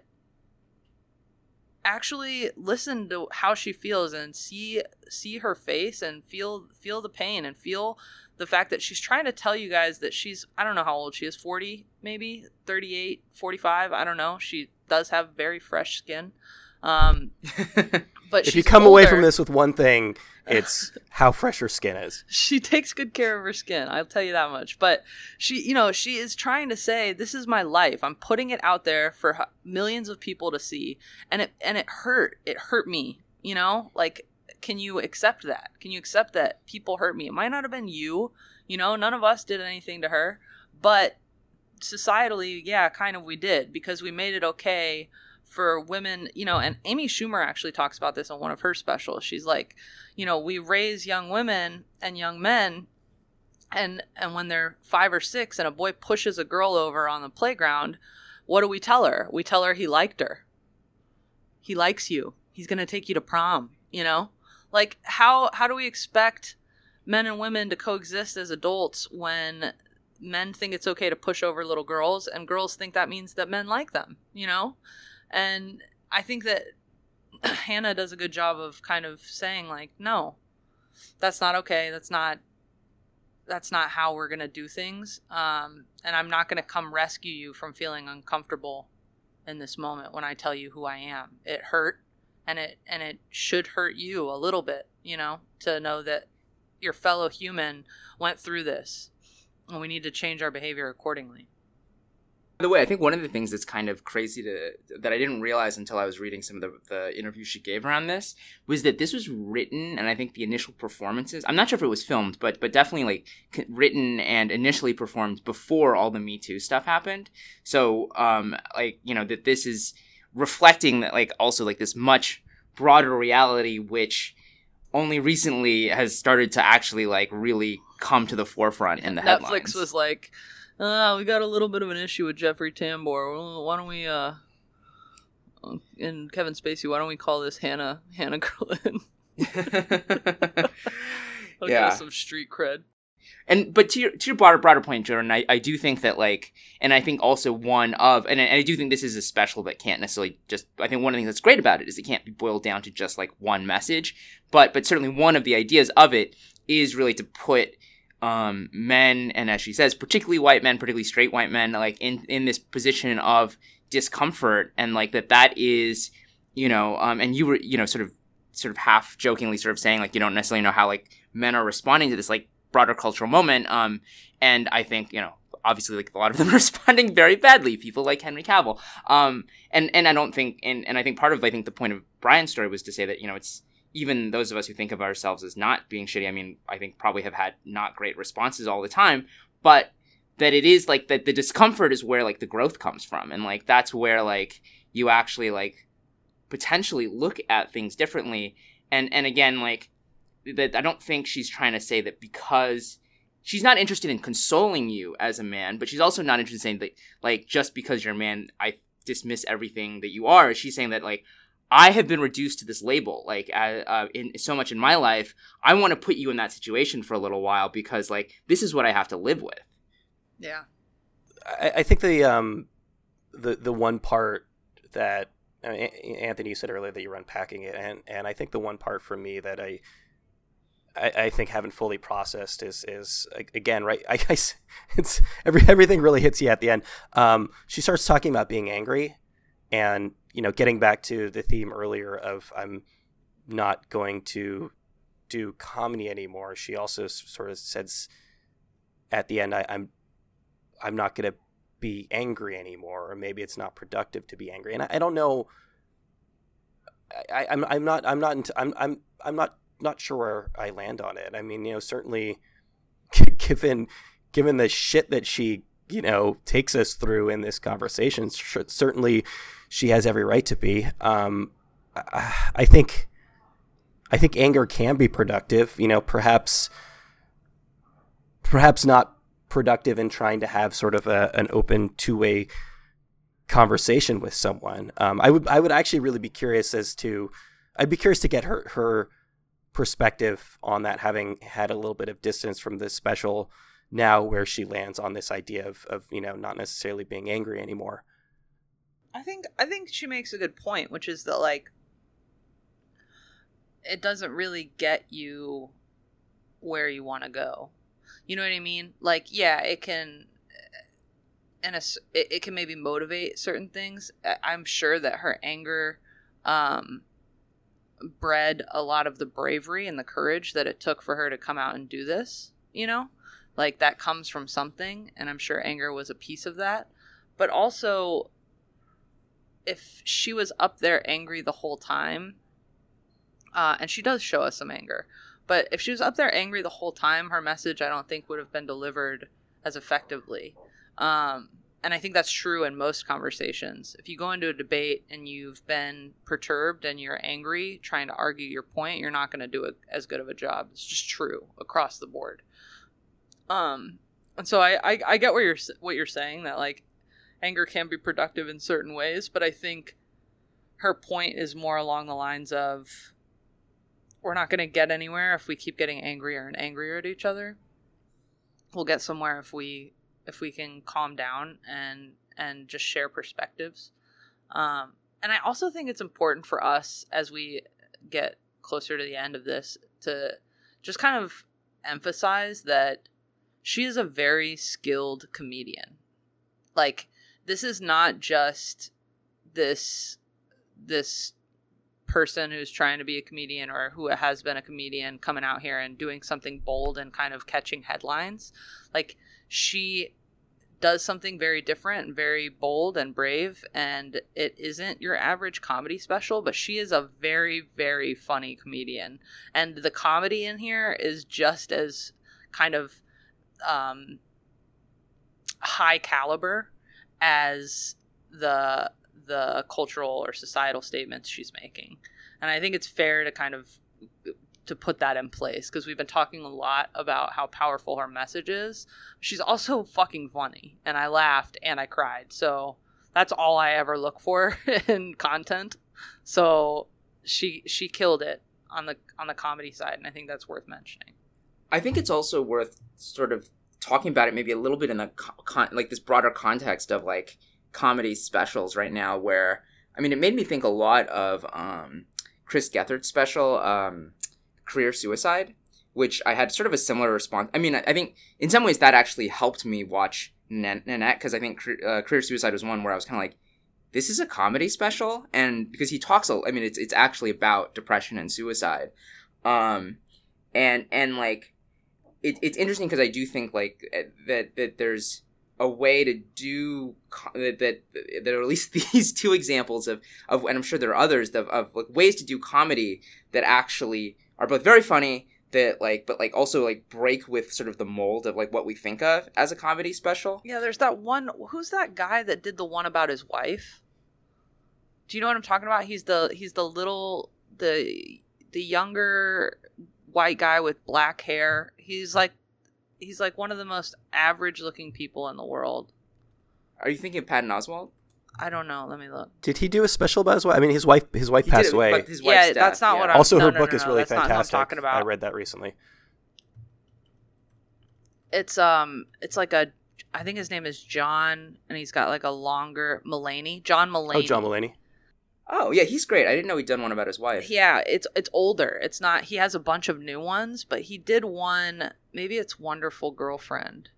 actually listen to how she feels and see her face and feel the pain and feel the fact that she's trying to tell you guys that she's, I don't know how old she is, 40, maybe 38, 45. I don't know. She does have very fresh skin. But if you come away from this with one thing, it's how fresh her skin is. She takes good care of her skin. I'll tell you that much. But she is trying to say, this is my life. I'm putting it out there for millions of people to see. And it hurt. It hurt me, you know, like, can you accept that? Can you accept that people hurt me? It might not have been you, you know, none of us did anything to her, but societally, yeah, kind of we did, because we made it okay for women, you know, and Amy Schumer actually talks about this on one of her specials. She's like, you know, we raise young women and young men, and when they're 5 or 6 and a boy pushes a girl over on the playground, what do we tell her? We tell her he liked her. He likes you. He's going to take you to prom, you know? Like, how do we expect men and women to coexist as adults when men think it's okay to push over little girls and girls think that means that men like them, you know? And I think that Hannah does a good job of kind of saying, like, no, that's not okay. That's not how we're going to do things. And I'm not going to come rescue you from feeling uncomfortable in this moment when I tell you who I am. It hurt. And it should hurt you a little bit, you know, to know that your fellow human went through this, and we need to change our behavior accordingly. By the way, I think one of the things that's kind of crazy that I didn't realize until I was reading some of the interviews she gave around this was that this was written, and I think the initial performances, I'm not sure if it was filmed, but definitely like written and initially performed before all the Me Too stuff happened. So, like, you know, that this is reflecting that, like, also like this much broader reality, which only recently has started to actually like really come to the forefront in the headlines. Netflix was like, we got a little bit of an issue with Jeffrey Tambor. Why don't we, and Kevin Spacey, why don't we call this Hannah Gerlin? I'll get us some street cred. But to your broader point, Jordan, I do think that, like, and I think also one of, and I do think this is a special that can't necessarily just, I think one of the things that's great about it is it can't be boiled down to just like one message, but certainly one of the ideas of it is really to put men, and as she says, particularly white men, particularly straight white men, like in this position of discomfort, and like that is, you know, and you were, you know, sort of half jokingly sort of saying, like, you don't necessarily know how like men are responding to this like broader cultural moment, and I think, you know, obviously like a lot of them are responding very badly, people like Henry Cavill, and I don't think, and I think part of, I think the point of Brian's story was to say that, you know, it's even those of us who think of ourselves as not being shitty, I mean, I think probably have had not great responses all the time, but that it is like that the discomfort is where like the growth comes from, and like that's where like you actually like potentially look at things differently, and again, like, that I don't think she's trying to say that, because she's not interested in consoling you as a man, but she's also not interested in saying that, like, just because you're a man, I dismiss everything that you are. She's saying that, like, I have been reduced to this label, like, in so much in my life. I want to put you in that situation for a little while because, like, this is what I have to live with. Yeah. I think the one part that Anthony, you said earlier that you're unpacking it, and I think the one part for me that I think haven't fully processed is again, right? It's everything really hits you at the end. She starts talking about being angry, and getting back to the theme earlier of I'm not going to do comedy anymore. She also sort of says at the end, I'm not going to be angry anymore, or maybe it's not productive to be angry. And I don't know. I'm not sure where I land on it. I mean, certainly given the shit that she, takes us through in this conversation, certainly she has every right to be. I think anger can be productive, perhaps not productive in trying to have sort of an open two-way conversation with someone. I would actually really be curious I'd be curious to get her perspective on that, having had a little bit of distance from this special now, where she lands on this idea of not necessarily being angry anymore. I think she makes a good point, which is that, like, it doesn't really get you where you want to go. You know what I mean? Like, yeah, it can, it can maybe motivate certain things. I'm sure that her anger bred a lot of the bravery and the courage that it took for her to come out and do this, Like, that comes from something, and I'm sure anger was a piece of that. But also, if she was up there angry the whole time, and she does show us some anger, but if she was up there angry the whole time, her message, I don't think, would have been delivered as effectively. And I think that's true in most conversations. If you go into a debate and you've been perturbed and you're angry, trying to argue your point, you're not going to do as good of a job. It's just true across the board. And so I get what you're saying, that, like, anger can be productive in certain ways, but I think her point is more along the lines of, we're not going to get anywhere if we keep getting angrier and angrier at each other. We'll get somewhere if we can calm down and just share perspectives. And I also think it's important for us, as we get closer to the end of this, to just kind of emphasize that she is a very skilled comedian. Like, this is not just this person who's trying to be a comedian or who has been a comedian coming out here and doing something bold and kind of catching headlines. Like, she does something very different and very bold and brave, and it isn't your average comedy special, but she is a very, very funny comedian. And the comedy in here is just as kind of high caliber as the cultural or societal statements she's making. And I think it's fair to kind of to put that in place, because we've been talking a lot about how powerful her message is. She's also fucking funny, and I laughed and I cried. So that's all I ever look for in content. So she killed it on the comedy side, and I think that's worth mentioning. I think it's also worth sort of talking about it maybe a little bit in the like this broader context of, like, comedy specials right now, where, I mean, it made me think a lot of Chris Gethard's special, Career Suicide, which I had sort of a similar response. I mean, I think in some ways that actually helped me watch Nanette, because I think Career Suicide was one where I was kind of like, this is a comedy special, and because he talks, I mean, it's actually about depression and suicide, and like, it's interesting because I do think, like, that there's a way to do that are at least these two examples of, and I'm sure there are others of like ways to do comedy that actually are both very funny, that, like, but, like, also, like, break with sort of the mold of, like, what we think of as a comedy special. Yeah, there's that one. Who's that guy that did the one about his wife? Do you know what I'm talking about? He's the younger white guy with black hair. He's like one of the most average looking people in the world. Are you thinking of Patton Oswalt? I don't know. Let me look. Did he do a special about his wife? I mean, his wife He passed did it, away. but his wife's dead, that's not what I'm. Also, no, her no, book no, is no, really that's not who I'm fantastic. talking about. I read that recently. It's like a. I think his name is John, and he's got like a longer Mulaney. John Mulaney. Oh, John Mulaney. Oh yeah, he's great. I didn't know he'd done one about his wife. Yeah, it's older. It's not. He has a bunch of new ones, but he did one. Maybe it's Wonderful Girlfriend.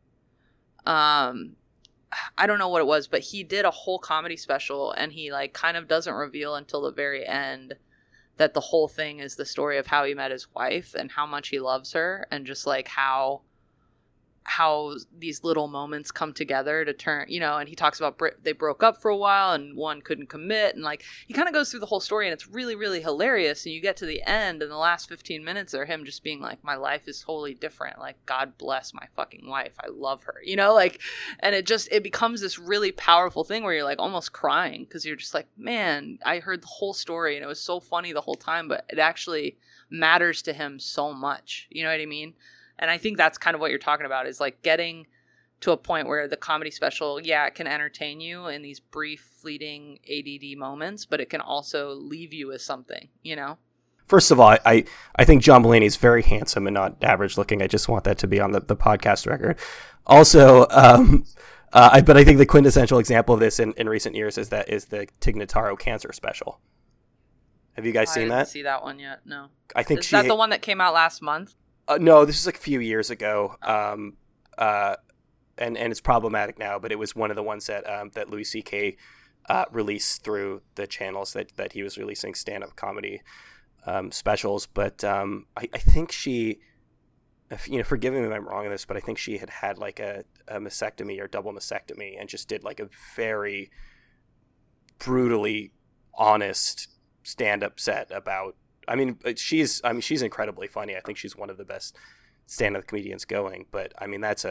I don't know what it was, but he did a whole comedy special, and he like kind of doesn't reveal until the very end that the whole thing is the story of how he met his wife and how much he loves her, and just like how these little moments come together to turn, and he talks about they broke up for a while and one couldn't commit, and like he kind of goes through the whole story, and it's really, really hilarious. And you get to the end, and the last 15 minutes are him just being like, my life is totally different. Like, God bless my fucking wife. I love her, and it becomes this really powerful thing where you're like almost crying because you're just like, man, I heard the whole story and it was so funny the whole time, but it actually matters to him so much. You know what I mean? And I think that's kind of what you're talking about, is like getting to a point where the comedy special, it can entertain you in these brief, fleeting ADD moments, but it can also leave you with something, First of all, I think John Mulaney is very handsome and not average looking. I just want that to be on the podcast record. Also, but I think the quintessential example of this in recent years is the Tig Notaro cancer special. Have you guys seen that? I didn't see that one yet, no. I think is that the one that came out last month? No, this is like a few years ago, and it's problematic now. But it was one of the ones that Louis C.K. Released through the channels that he was releasing stand-up comedy specials. But I think she, forgive me if I'm wrong on this, but I think she had like a mastectomy or double mastectomy, and just did like a very brutally honest stand-up set about. She's incredibly funny. I think she's one of the best stand-up comedians going. But I mean, that's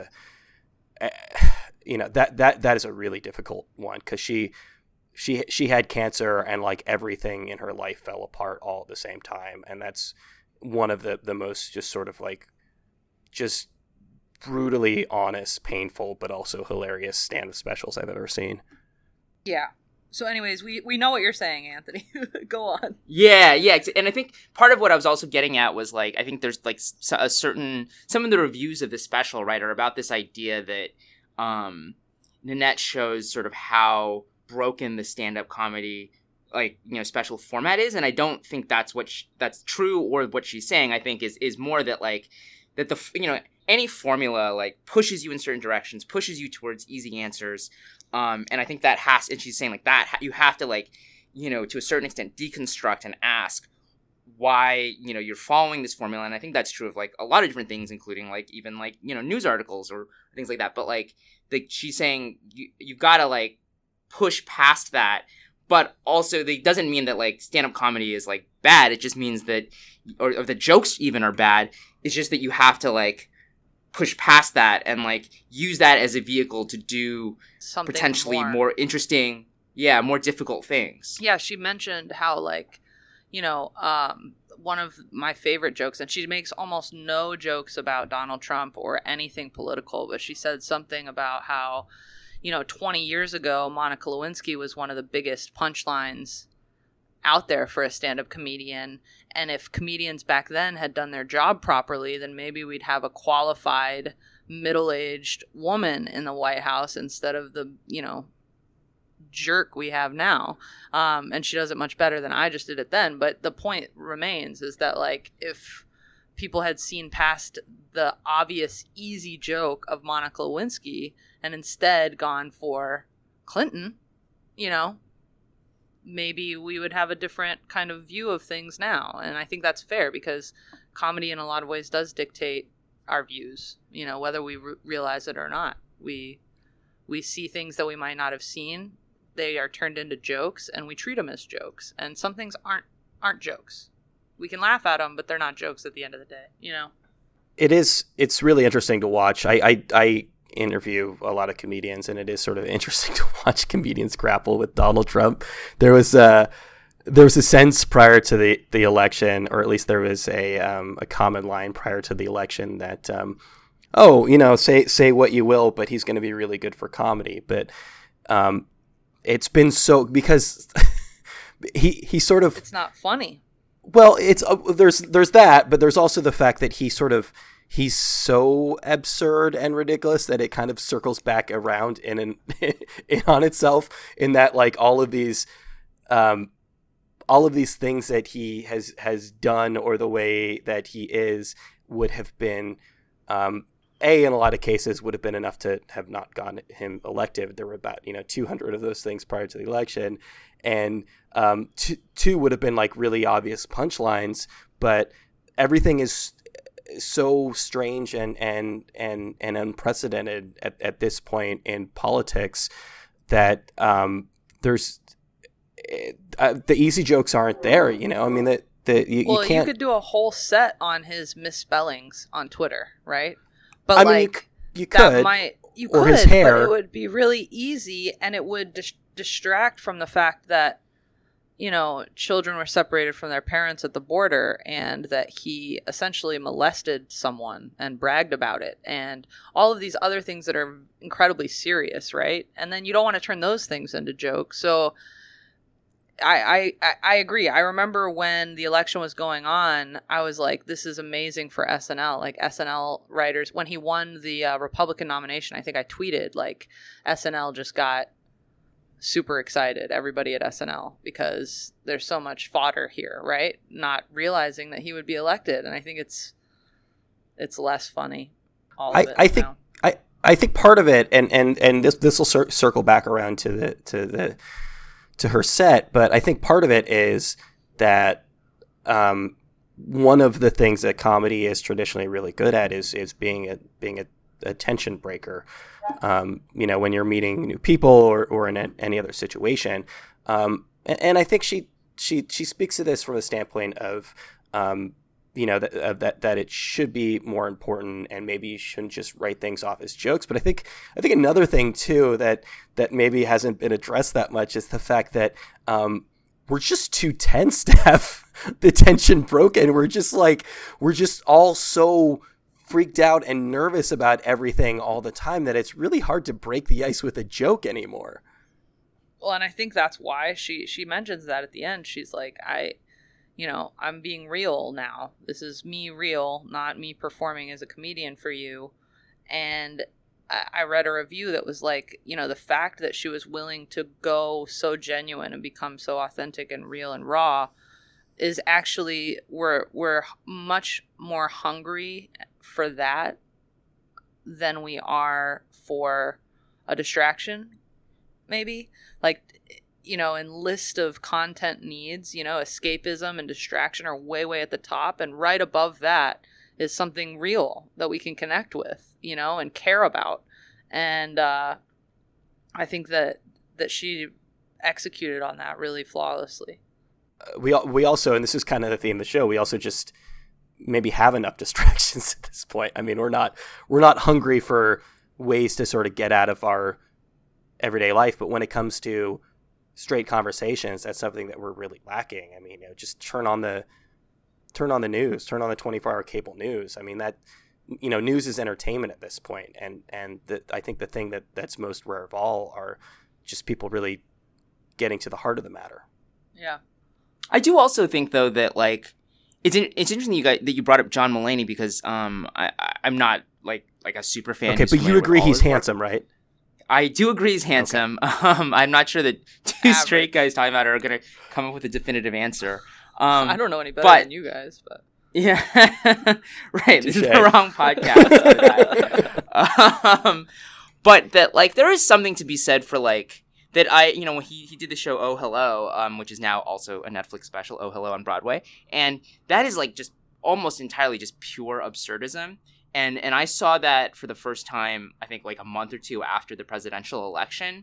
that is a really difficult one, because she had cancer and like everything in her life fell apart all at the same time, and that's one of the most just sort of like just brutally honest, painful, but also hilarious stand-up specials I've ever seen. Yeah. So anyways, we know what you're saying, Anthony. Go on. Yeah. And I think part of what I was also getting at was like, I think there's like some of the reviews of this special, right, are about this idea that Nanette shows sort of how broken the stand-up comedy special format is. And I don't think that's that's true, or what she's saying, I think is more that like that any formula like pushes you in certain directions, pushes you towards easy answers. And I think that and she's saying like that you have to like, to a certain extent deconstruct and ask why, you're following this formula. And I think that's true of like a lot of different things, including like even like, news articles or things like that. But like she's saying you've got to like push past that. But also that doesn't mean that like stand-up comedy is like bad. It just means that, or the jokes even are bad. It's just that you have to like push past that and like use that as a vehicle to do something potentially more interesting, more difficult things. Yeah, she mentioned how like, one of my favorite jokes, and she makes almost no jokes about Donald Trump or anything political, but she said something about how, 20 years ago, Monica Lewinsky was one of the biggest punchlines out there for a stand-up comedian, and if comedians back then had done their job properly, then maybe we'd have a qualified middle-aged woman in the White House instead of the jerk we have now. And she does it much better than I just did it then. But the point remains is that like if people had seen past the obvious easy joke of Monica Lewinsky and instead gone for Clinton, maybe we would have a different kind of view of things now. And I think that's fair, because comedy in a lot of ways does dictate our views, whether we realize it or not. We see things that we might not have seen. They are turned into jokes, and we treat them as jokes. And some things aren't jokes. We can laugh at them, but they're not jokes at the end of the day, It's really interesting to watch. I interview a lot of comedians, and it is sort of interesting to watch comedians grapple with Donald Trump. There was a sense prior to the election, or at least there was a common line prior to the election that say what you will, but he's going to be really good for comedy. But it's been so because he sort of It's not funny. Well, it's there's that, but there's also the fact that he's so absurd and ridiculous that it kind of circles back around in on itself, in that like all of these things that he has done, or the way that he is, would have been in a lot of cases would have been enough to have not gotten him elected. There were about 200 of those things prior to the election, and two would have been like really obvious punchlines, but everything is so strange and unprecedented at this point in politics that there's the easy jokes aren't there. I mean you can't. You could do a whole set on his misspellings on Twitter, right? But I mean, you could, or his hair. But it would be really easy, and it would distract from the fact that children were separated from their parents at the border, and that he essentially molested someone and bragged about it, and all of these other things that are incredibly serious, right? And then you don't want to turn those things into jokes. So I agree. I remember when the election was going on, I was like, this is amazing for SNL. Like, SNL writers, when he won the Republican nomination, I think I tweeted, like, SNL just got super excited, everybody at SNL, because there's so much fodder here, right? Not realizing that he would be elected. And I think it's less funny. I think part of it, and this will circle back around to her set, but I think part of it is that one of the things that comedy is traditionally really good at is being a tension breaker. When you're meeting new people or in any other situation, and I think she speaks to this from the standpoint of that it should be more important, and maybe you shouldn't just write things off as jokes. But I think another thing too that maybe hasn't been addressed that much is the fact that we're just too tense to have the tension broken. We're just all so freaked out and nervous about everything all the time that it's really hard to break the ice with a joke anymore. Well, and I think that's why she mentions that at the end. She's like, I'm being real now. This is me real, not me performing as a comedian for you. And I read a review that was like, the fact that she was willing to go so genuine and become so authentic and real and raw is actually, we're much more hungry for that than we are for a distraction, maybe. Like, in list of content needs, escapism and distraction are way at the top, and right above that is something real that we can connect with, and care about. And I think that she executed on that really flawlessly. We also, and this is kind of the theme of the show, we also just maybe have enough distractions at this point. I mean, we're not hungry for ways to sort of get out of our everyday life, but when it comes to straight conversations, that's something that we're really lacking. I mean, just turn on the news, turn on the 24-hour cable news. I mean, that, news is entertainment at this point. And I think the thing that's most rare of all are just people really getting to the heart of the matter. Yeah. I do also think, though, that like it's interesting that you brought up John Mulaney, because I'm not like a super fan. Okay, but you agree he's handsome, right? I do agree he's handsome. Okay. I'm not sure that two straight guys talking about it are going to come up with a definitive answer. I don't know any better than you guys, but yeah, right. This is the wrong podcast for that. But that, like, there is something to be said for like that. When he did the show Oh Hello, which is now also a Netflix special, Oh Hello on Broadway, and that is like just almost entirely just pure absurdism. And I saw that for the first time, I think, like a month or two after the presidential election.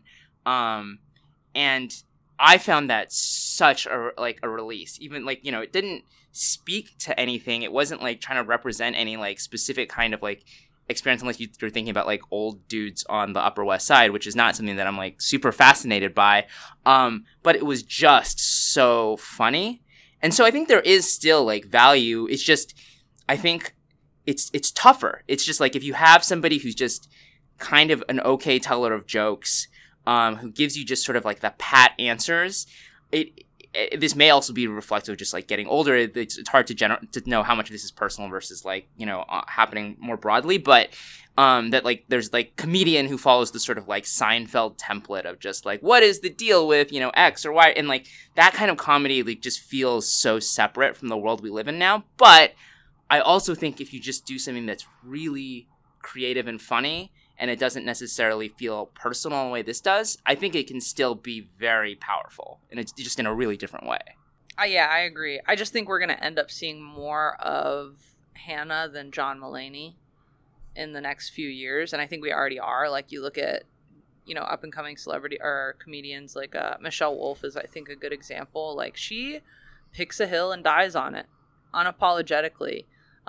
And I found that such a release. Even like, it didn't speak to anything. It wasn't like trying to represent any like specific kind of like experience, unless you're thinking about like old dudes on the Upper West Side, which is not something that I'm like super fascinated by. But it was just so funny. And so I think there is still like value. It's just, I think it's tougher. It's just like if you have somebody who's just kind of an okay teller of jokes, who gives you just sort of like the pat answers. This may also be reflective of just like getting older. It's hard to know how much of this is personal versus like, happening more broadly, but that like there's like comedian who follows the sort of like Seinfeld template of just like, what is the deal with, X or Y, and like that kind of comedy like just feels so separate from the world we live in now. But I also think if you just do something that's really creative and funny, and it doesn't necessarily feel personal in the way this does, I think it can still be very powerful, and it's just in a really different way. Yeah, I agree. I just think we're going to end up seeing more of Hannah than John Mulaney in the next few years, and I think we already are. Like, you look at, up-and-coming celebrity or comedians like Michelle Wolf is, I think, a good example. Like, she picks a hill and dies on it, unapologetically.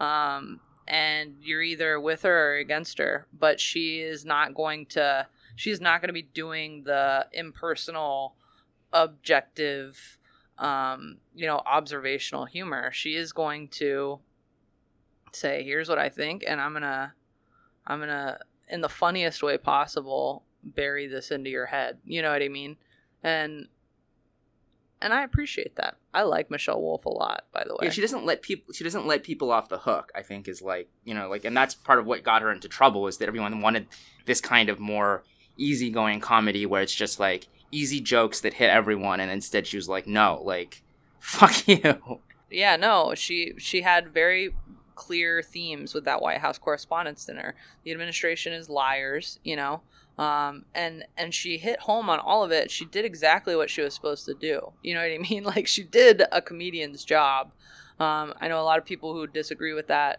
And you're either with her or against her, but she's not going to be doing the impersonal, objective, observational humor. She is going to say, here's what I think, and I'm gonna, in the funniest way possible, bury this into your head. You know what I mean? And I appreciate that. I like Michelle Wolf a lot, by the way. Yeah, she doesn't let people off the hook, I think, is like, and that's part of what got her into trouble, is that everyone wanted this kind of more easygoing comedy where it's just like easy jokes that hit everyone, and instead she was like, no, like, fuck you. Yeah, no, she had very clear themes with that White House Correspondents' Dinner. The administration is liars, and she hit home on all of it. She did exactly what she was supposed to do. You know what I mean? Like, she did a comedian's job. I know a lot of people who disagree with that,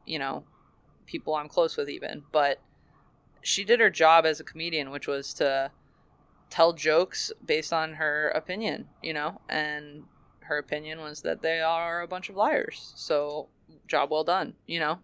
people I'm close with even, but she did her job as a comedian, which was to tell jokes based on her opinion, and her opinion was that they are a bunch of liars. So, job well done,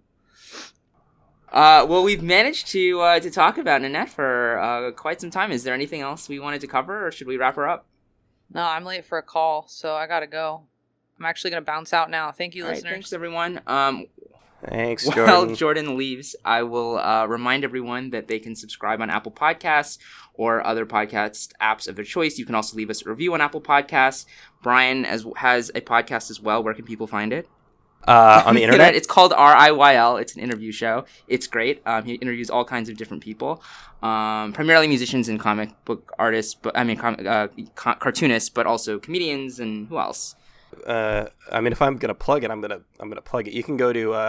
Well, we've managed to talk about Nanette for quite some time. Is there anything else we wanted to cover, or should we wrap her up? No, I'm late for a call, so I gotta go. I'm actually gonna bounce out now. Thank you, listeners. Right, thanks, everyone. Thanks, Jordan. While Jordan leaves, I will remind everyone that they can subscribe on Apple Podcasts or other podcast apps of their choice. You can also leave us a review on Apple Podcasts. Brian has a podcast as well. Where can people find it? On the internet? It's called RIYL. It's an interview show. It's great. He interviews all kinds of different people, primarily musicians and comic book artists, but cartoonists, but also comedians and who else? If I'm gonna plug it, I'm gonna plug it. You can go to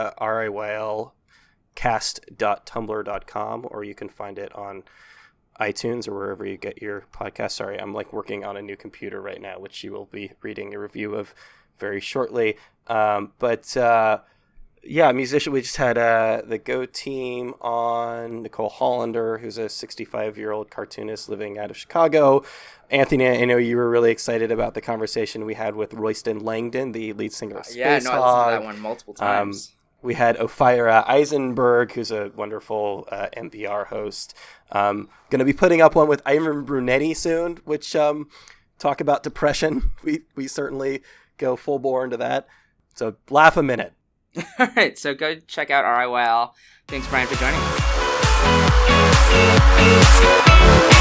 RIYLcast.tumblr.com, or you can find it on iTunes or wherever you get your podcast. Sorry, I'm like working on a new computer right now, which you will be reading a review of very shortly. Musician. We just had the Go team on, Nicole Hollander, who's a 65-year-old cartoonist living out of Chicago. Anthony, I know you were really excited about the conversation we had with Royston Langdon, the lead singer of Space Hog. I listened to that one multiple times. We had Ophira Eisenberg, who's a wonderful NPR host. Going to be putting up one with Ivan Brunetti soon, which talk about depression. We certainly go full bore into that. So laugh a minute. All right, so go check out RIYL. Thanks, Brian, for joining us.